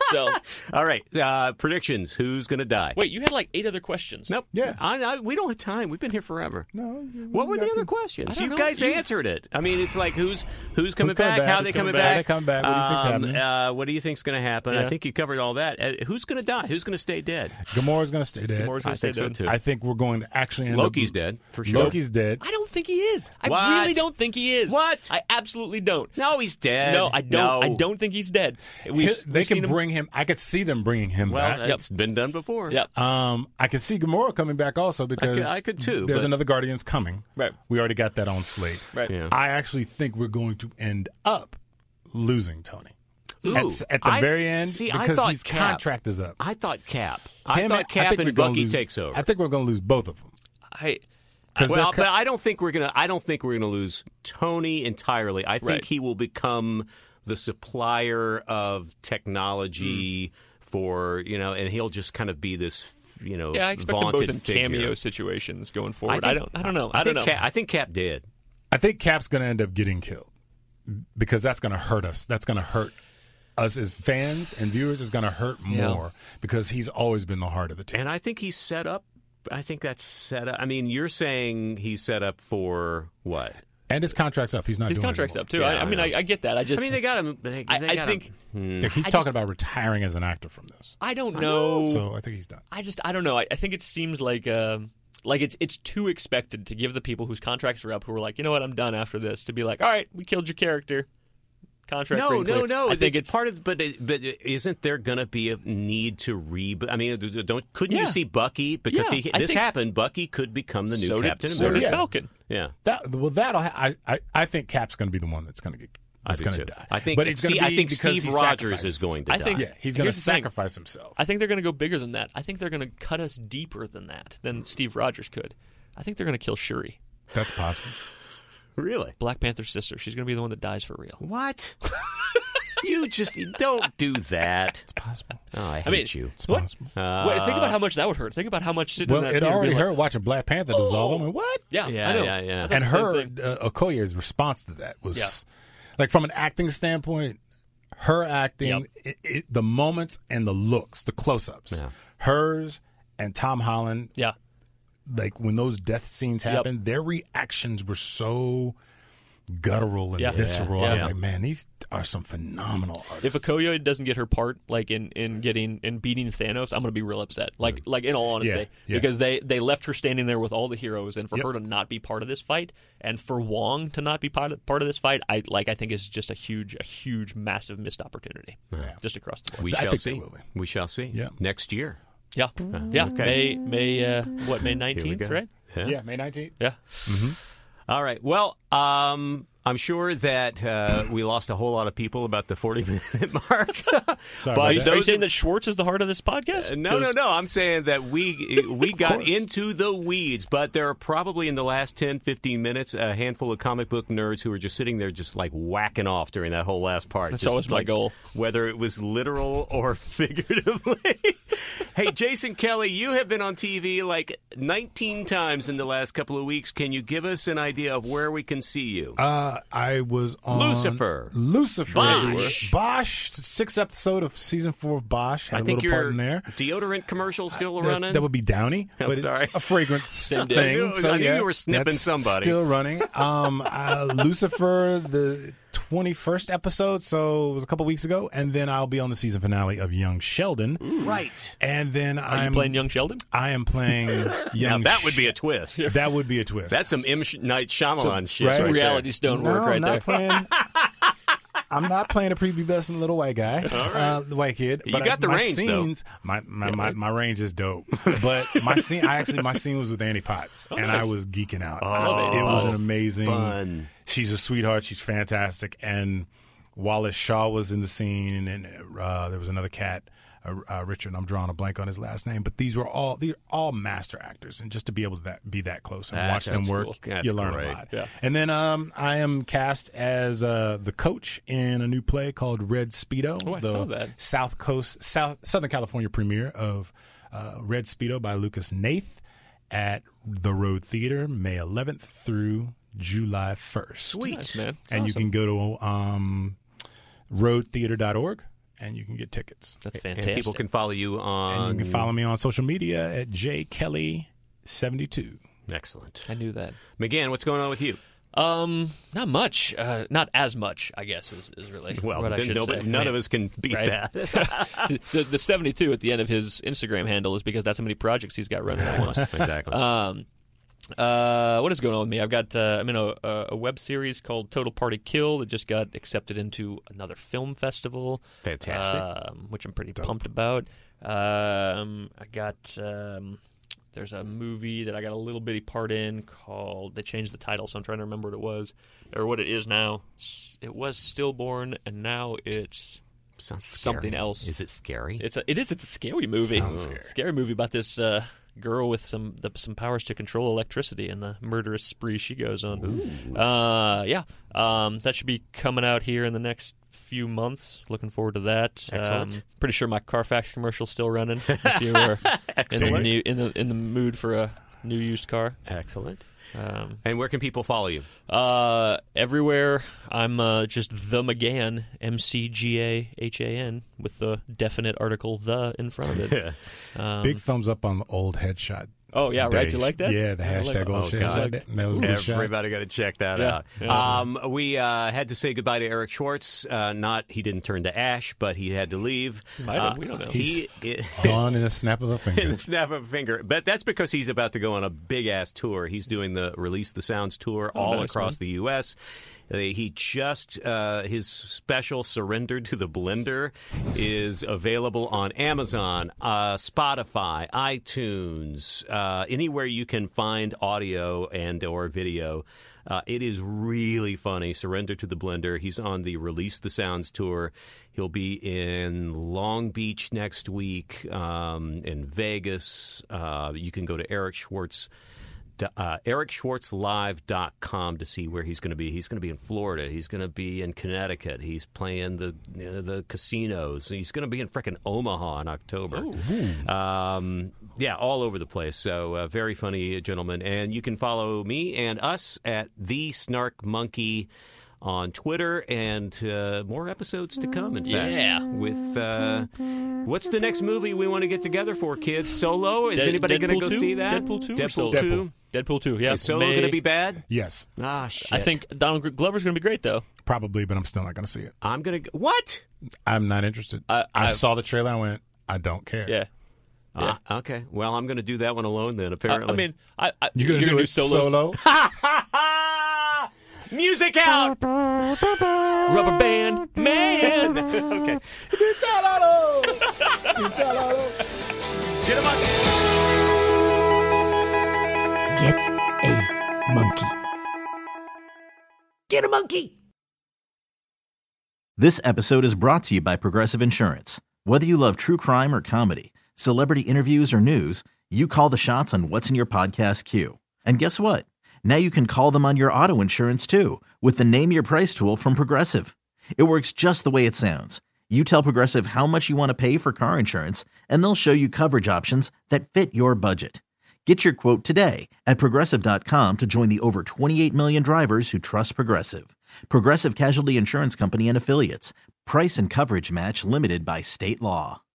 So, All right, uh, predictions. Who's going to die? wait, you had like eight other questions. Nope. Yeah. I, I, we don't have time. We've been here forever. No. What were the other questions? I don't You know. guys You- answered it. I mean, it's like who's who's coming, coming back, back? how Who's they coming coming back? back, They coming back? What do you think's Um, happening? Uh, what do you think's going to happen? I Yeah. think you covered all that. Uh, who's going to die? Who's going to stay dead? Gamora's going to stay dead. Gamora's gonna I stay think so dead. too. I think we're going to actually end Loki's up, dead for sure. Loki's dead. I don't think he is. I What? really don't think he is. What? I absolutely don't. No, he's dead. No, I don't. No. I don't think he's dead. We've, He- they we've can seen him. bring him. I could see them bringing him Well, back. it's been done before. Yep. Um, I could see Gamora coming back also because I could- I could too, There's but- another Guardians coming. Right. We already got that on slate. Right. Yeah. I actually think we're going to end up losing Tony Ooh, at, s- at the I- very end see, I because thought his Cap. contract is up. I thought Cap. I Him thought and- Cap think we're and gonna Bucky lose- takes over. I think we're going to lose both of them. I, 'Cause well, they're co- but I don't think we're gonna. I don't think we're gonna lose Tony entirely. I think Right. he will become the supplier of technology Mm. for you know, and he'll just kind of be this you know. yeah, I expect them vaunted both in figure. cameo situations going forward. I, think- don't. I don't know. I, don't think know. Cap, I think Cap did. I think Cap's going to end up getting killed because that's going to hurt us. That's going to hurt us as fans and viewers. Is going to hurt Yeah. more because he's always been the heart of the team. And I think he's set up. I think that's set up. I mean, you're saying he's set up for what? And his contract's up. He's not His doing it contract's anymore. up too. Yeah, I, I mean, I I, know. I get that. I just. I mean, they got him. They, I, they I got think. him. Yeah, he's I talking just- about retiring as an actor from this. I don't know. So I think he's done. I just. I don't know. I, I think it seems like. Uh, like it's it's too expected to give the people whose contracts are up, who are like, you know what, I'm done after this, to be like, all right, we killed your character. Contract. No, free and no, clear. no. I think it's, it's part of. But it, but isn't there going to be a need to re? I mean, don't couldn't Yeah. you see Bucky because Yeah, he I this think- happened? Bucky could become the new so Captain did, so America. did Yeah. Falcon. Yeah, That well, that'll. Ha- I, I I think Cap's going to be the one that's going to get. I That's do going to too. die. I think. but it's going to Steve- be I think because Steve he Rogers sacrificed is going to I die. think- Yeah, he's going to Here's the thing. sacrifice himself. I think they're going to go bigger than that. I think they're going to cut us deeper than that, than Steve Rogers could. I think they're going to kill Shuri, That's possible. Really? Black Panther's sister. She's going to be the one that dies for real. What? You just don't do that. It's possible. Oh, I hate I mean, you. It's What? possible. Uh, Wait, think about how much that would hurt. Think about how much sitting well, in that it theater already being hurt like, watching Black Panther dissolve. I mean, what? Yeah, Yeah, I know. yeah, yeah. I thought And the same her thing. uh, Okoye's response to that was Yeah. like from an acting standpoint, her acting, Yep. it, it, the moments and the looks, the close-ups, Yeah. hers and Tom Holland. Yeah. Like when those death scenes Yep. happened, their reactions were so guttural and Yeah. visceral. Yeah. I was Yeah. like, man, these are some phenomenal artists. If Okoye doesn't get her part, like in, in getting in beating Thanos, I'm gonna be real upset. Like like in all honesty, Yeah, yeah. because they they left her standing there with all the heroes, and for Yep. her to not be part of this fight, and for Wong to not be part of, part of this fight, I like I think is just a huge a huge massive missed opportunity, just across the board. we I shall think see. they will be. We shall see. Yeah. Next year. Yeah, yeah. Okay. May May uh, what May Here we nineteenth, go. right? Yeah. yeah, May nineteenth. Yeah. All right. Well, um, I'm sure that uh, we lost a whole lot of people about the forty minute mark. Sorry But about Are you, that. are you those saying that Schwartz is the heart of this podcast? Uh, no, no, 'Cause- no. I'm saying that we we got course. into the weeds, but there are probably in the last ten, fifteen minutes a handful of comic book nerds who are just sitting there just like whacking off during that whole last part. That's Just always my like, goal. Whether it was literal or figuratively. Hey, Jason Kelly, you have been on T V like nineteen times in the last couple of weeks. Can you give us an idea of where we can see you? Uh, I was on Lucifer. Lucifer. Bosch. Bosch. Sixth episode of season four of Bosch. Had I a think little part your in there. deodorant commercial still That, running. that would be Downy. I'm but it's sorry. a fragrance day. thing. So I knew yeah, you were snipping that's somebody. Still running. Um, uh, Lucifer, the twenty-first episode. So it was a couple weeks ago, and then I'll be on the season finale of Young Sheldon. right. And then Are I'm you playing Young Sheldon? I am playing Now Young. that would be a Sh- twist. That would be a twist. That's some M. Night Shyamalan shit. right. right there. Reality stone no, work right I'm not there. playing. I'm not playing a prepubescent little white guy, uh, the white kid. You But got the my range, though. scenes, My my, my my range is dope. But my scene, I actually my scene was with Annie Potts, and I was geeking out. Oh, it was that's an amazing. fun. She's a sweetheart. She's fantastic. And Wallace Shaw was in the scene, and uh, there was another cat. Uh, uh, Richard, I'm drawing a blank on his last name, but these were all these are all master actors, and just to be able to that, be that close and That- watch them that's work, cool. That's you learn great. a lot. Yeah. And then um, I am cast as uh, the coach in a new play called Red Speedo. Oh, I the saw that. South Coast, South Southern California premiere of uh, Red Speedo by Lucas Nath at the Road Theater, May eleventh through July first. Sweet. Nice, man. That's And you awesome. can go to um, road theater dot org and you can get tickets. That's And fantastic. people can follow you on. And you can follow me on social media at j kelly seventy-two. Excellent. I knew that. McGann, what's going on with you? Um, not much. Uh, not as much, I guess, is, is really Well, what I then should nobody, say. none Right. of us can beat Right. that. the, the seventy-two at the end of his Instagram handle is because that's how many projects he's got running at once. Exactly. Um, uh, what is going on with me? I've got uh, I'm in a, a, a web series called Total Party Kill that just got accepted into another film festival. Fantastic. um, which I'm pretty pumped about. Um, I got um, there's a movie that I got a little bitty part in called. They changed the title, so I'm trying to remember what it was or what it is now. S- It was Stillborn, and now it's Sounds something scary. else. Is it scary? It's a, it is. It's a scary movie. Sounds scary. Scary movie about this uh, girl with some the, some powers to control electricity and the murderous spree she goes on. Uh, yeah, um, that should be coming out here in the next few months. Looking forward to that. Excellent. Um, pretty sure my Carfax commercial's still running. If you were in the, Excellent. new, in the in the mood for a new used car. Excellent. Um, And where can people follow you? uh, everywhere, I'm uh, just the McGann, M C G A H A N, with the definite article "the" in front of it. Um, Big thumbs up on the old headshot. Oh yeah, right. days. You like that? Yeah, the I like hashtag that. old Oh, shit. God. That, that was a good shot. Everybody got to check that Yeah. out. Yeah. Um, we uh, had to say goodbye to Eric Schwartz. Uh, not he didn't turn to ash, but he had to leave. Might have. Uh, We don't know. He Gone in a snap of a in finger. the snap of a finger. But that's because he's about to go on a big ass tour. He's doing the Release the Sounds tour all nice, across man. the U S. Uh, he just uh, his special "Surrender to the Blender" is available on Amazon, uh, Spotify, iTunes, uh, anywhere you can find audio and or video. Uh, it is really funny. Surrender to the Blender. He's on the Release the Sounds tour. He'll be in Long Beach next week, um, in Vegas. Uh, you can go to Eric Schwartz. Uh, Eric Schwartz Live dot com to see where he's going to be. He's going to be in Florida. He's going to be in Connecticut. He's playing the you know, the casinos. He's going to be in frickin' Omaha in October. Um, yeah, all over the place. So uh, very funny gentleman. And you can follow me and us at The Snark Monkey on Twitter, and uh, more episodes to come, in fact. Yeah. With, uh, what's the next movie we want to get together for, kids? Solo? Is Dead- anybody going to Deadpool go two? see that? Deadpool two or Deadpool Solo? two? Deadpool two. Yeah. Is Solo May- going to be bad? Yes, Ah, shit. I think Donald Glover's going to be great though. probably, but I'm still not going to see it. I'm going to... What? I'm not interested. I- I, I've- saw the trailer. I went, I don't care. Yeah. Yeah. Ah, okay. Well, I'm going to do that one alone then, I, apparently. I mean, I, I, You're going to do it solos. solo? Music out! Rubber band man. Okay. Get him on. Get a monkey. Get a monkey! This episode is brought to you by Progressive Insurance. Whether you love true crime or comedy, celebrity interviews or news, you call the shots on what's in your podcast queue. And guess what? Now you can call them on your auto insurance too with the Name Your Price tool from Progressive. It works just the way it sounds. You tell Progressive how much you want to pay for car insurance, and they'll show you coverage options that fit your budget. Get your quote today at Progressive dot com to join the over twenty-eight million drivers who trust Progressive. Progressive Casualty Insurance Company and Affiliates. Price and coverage match limited by state law.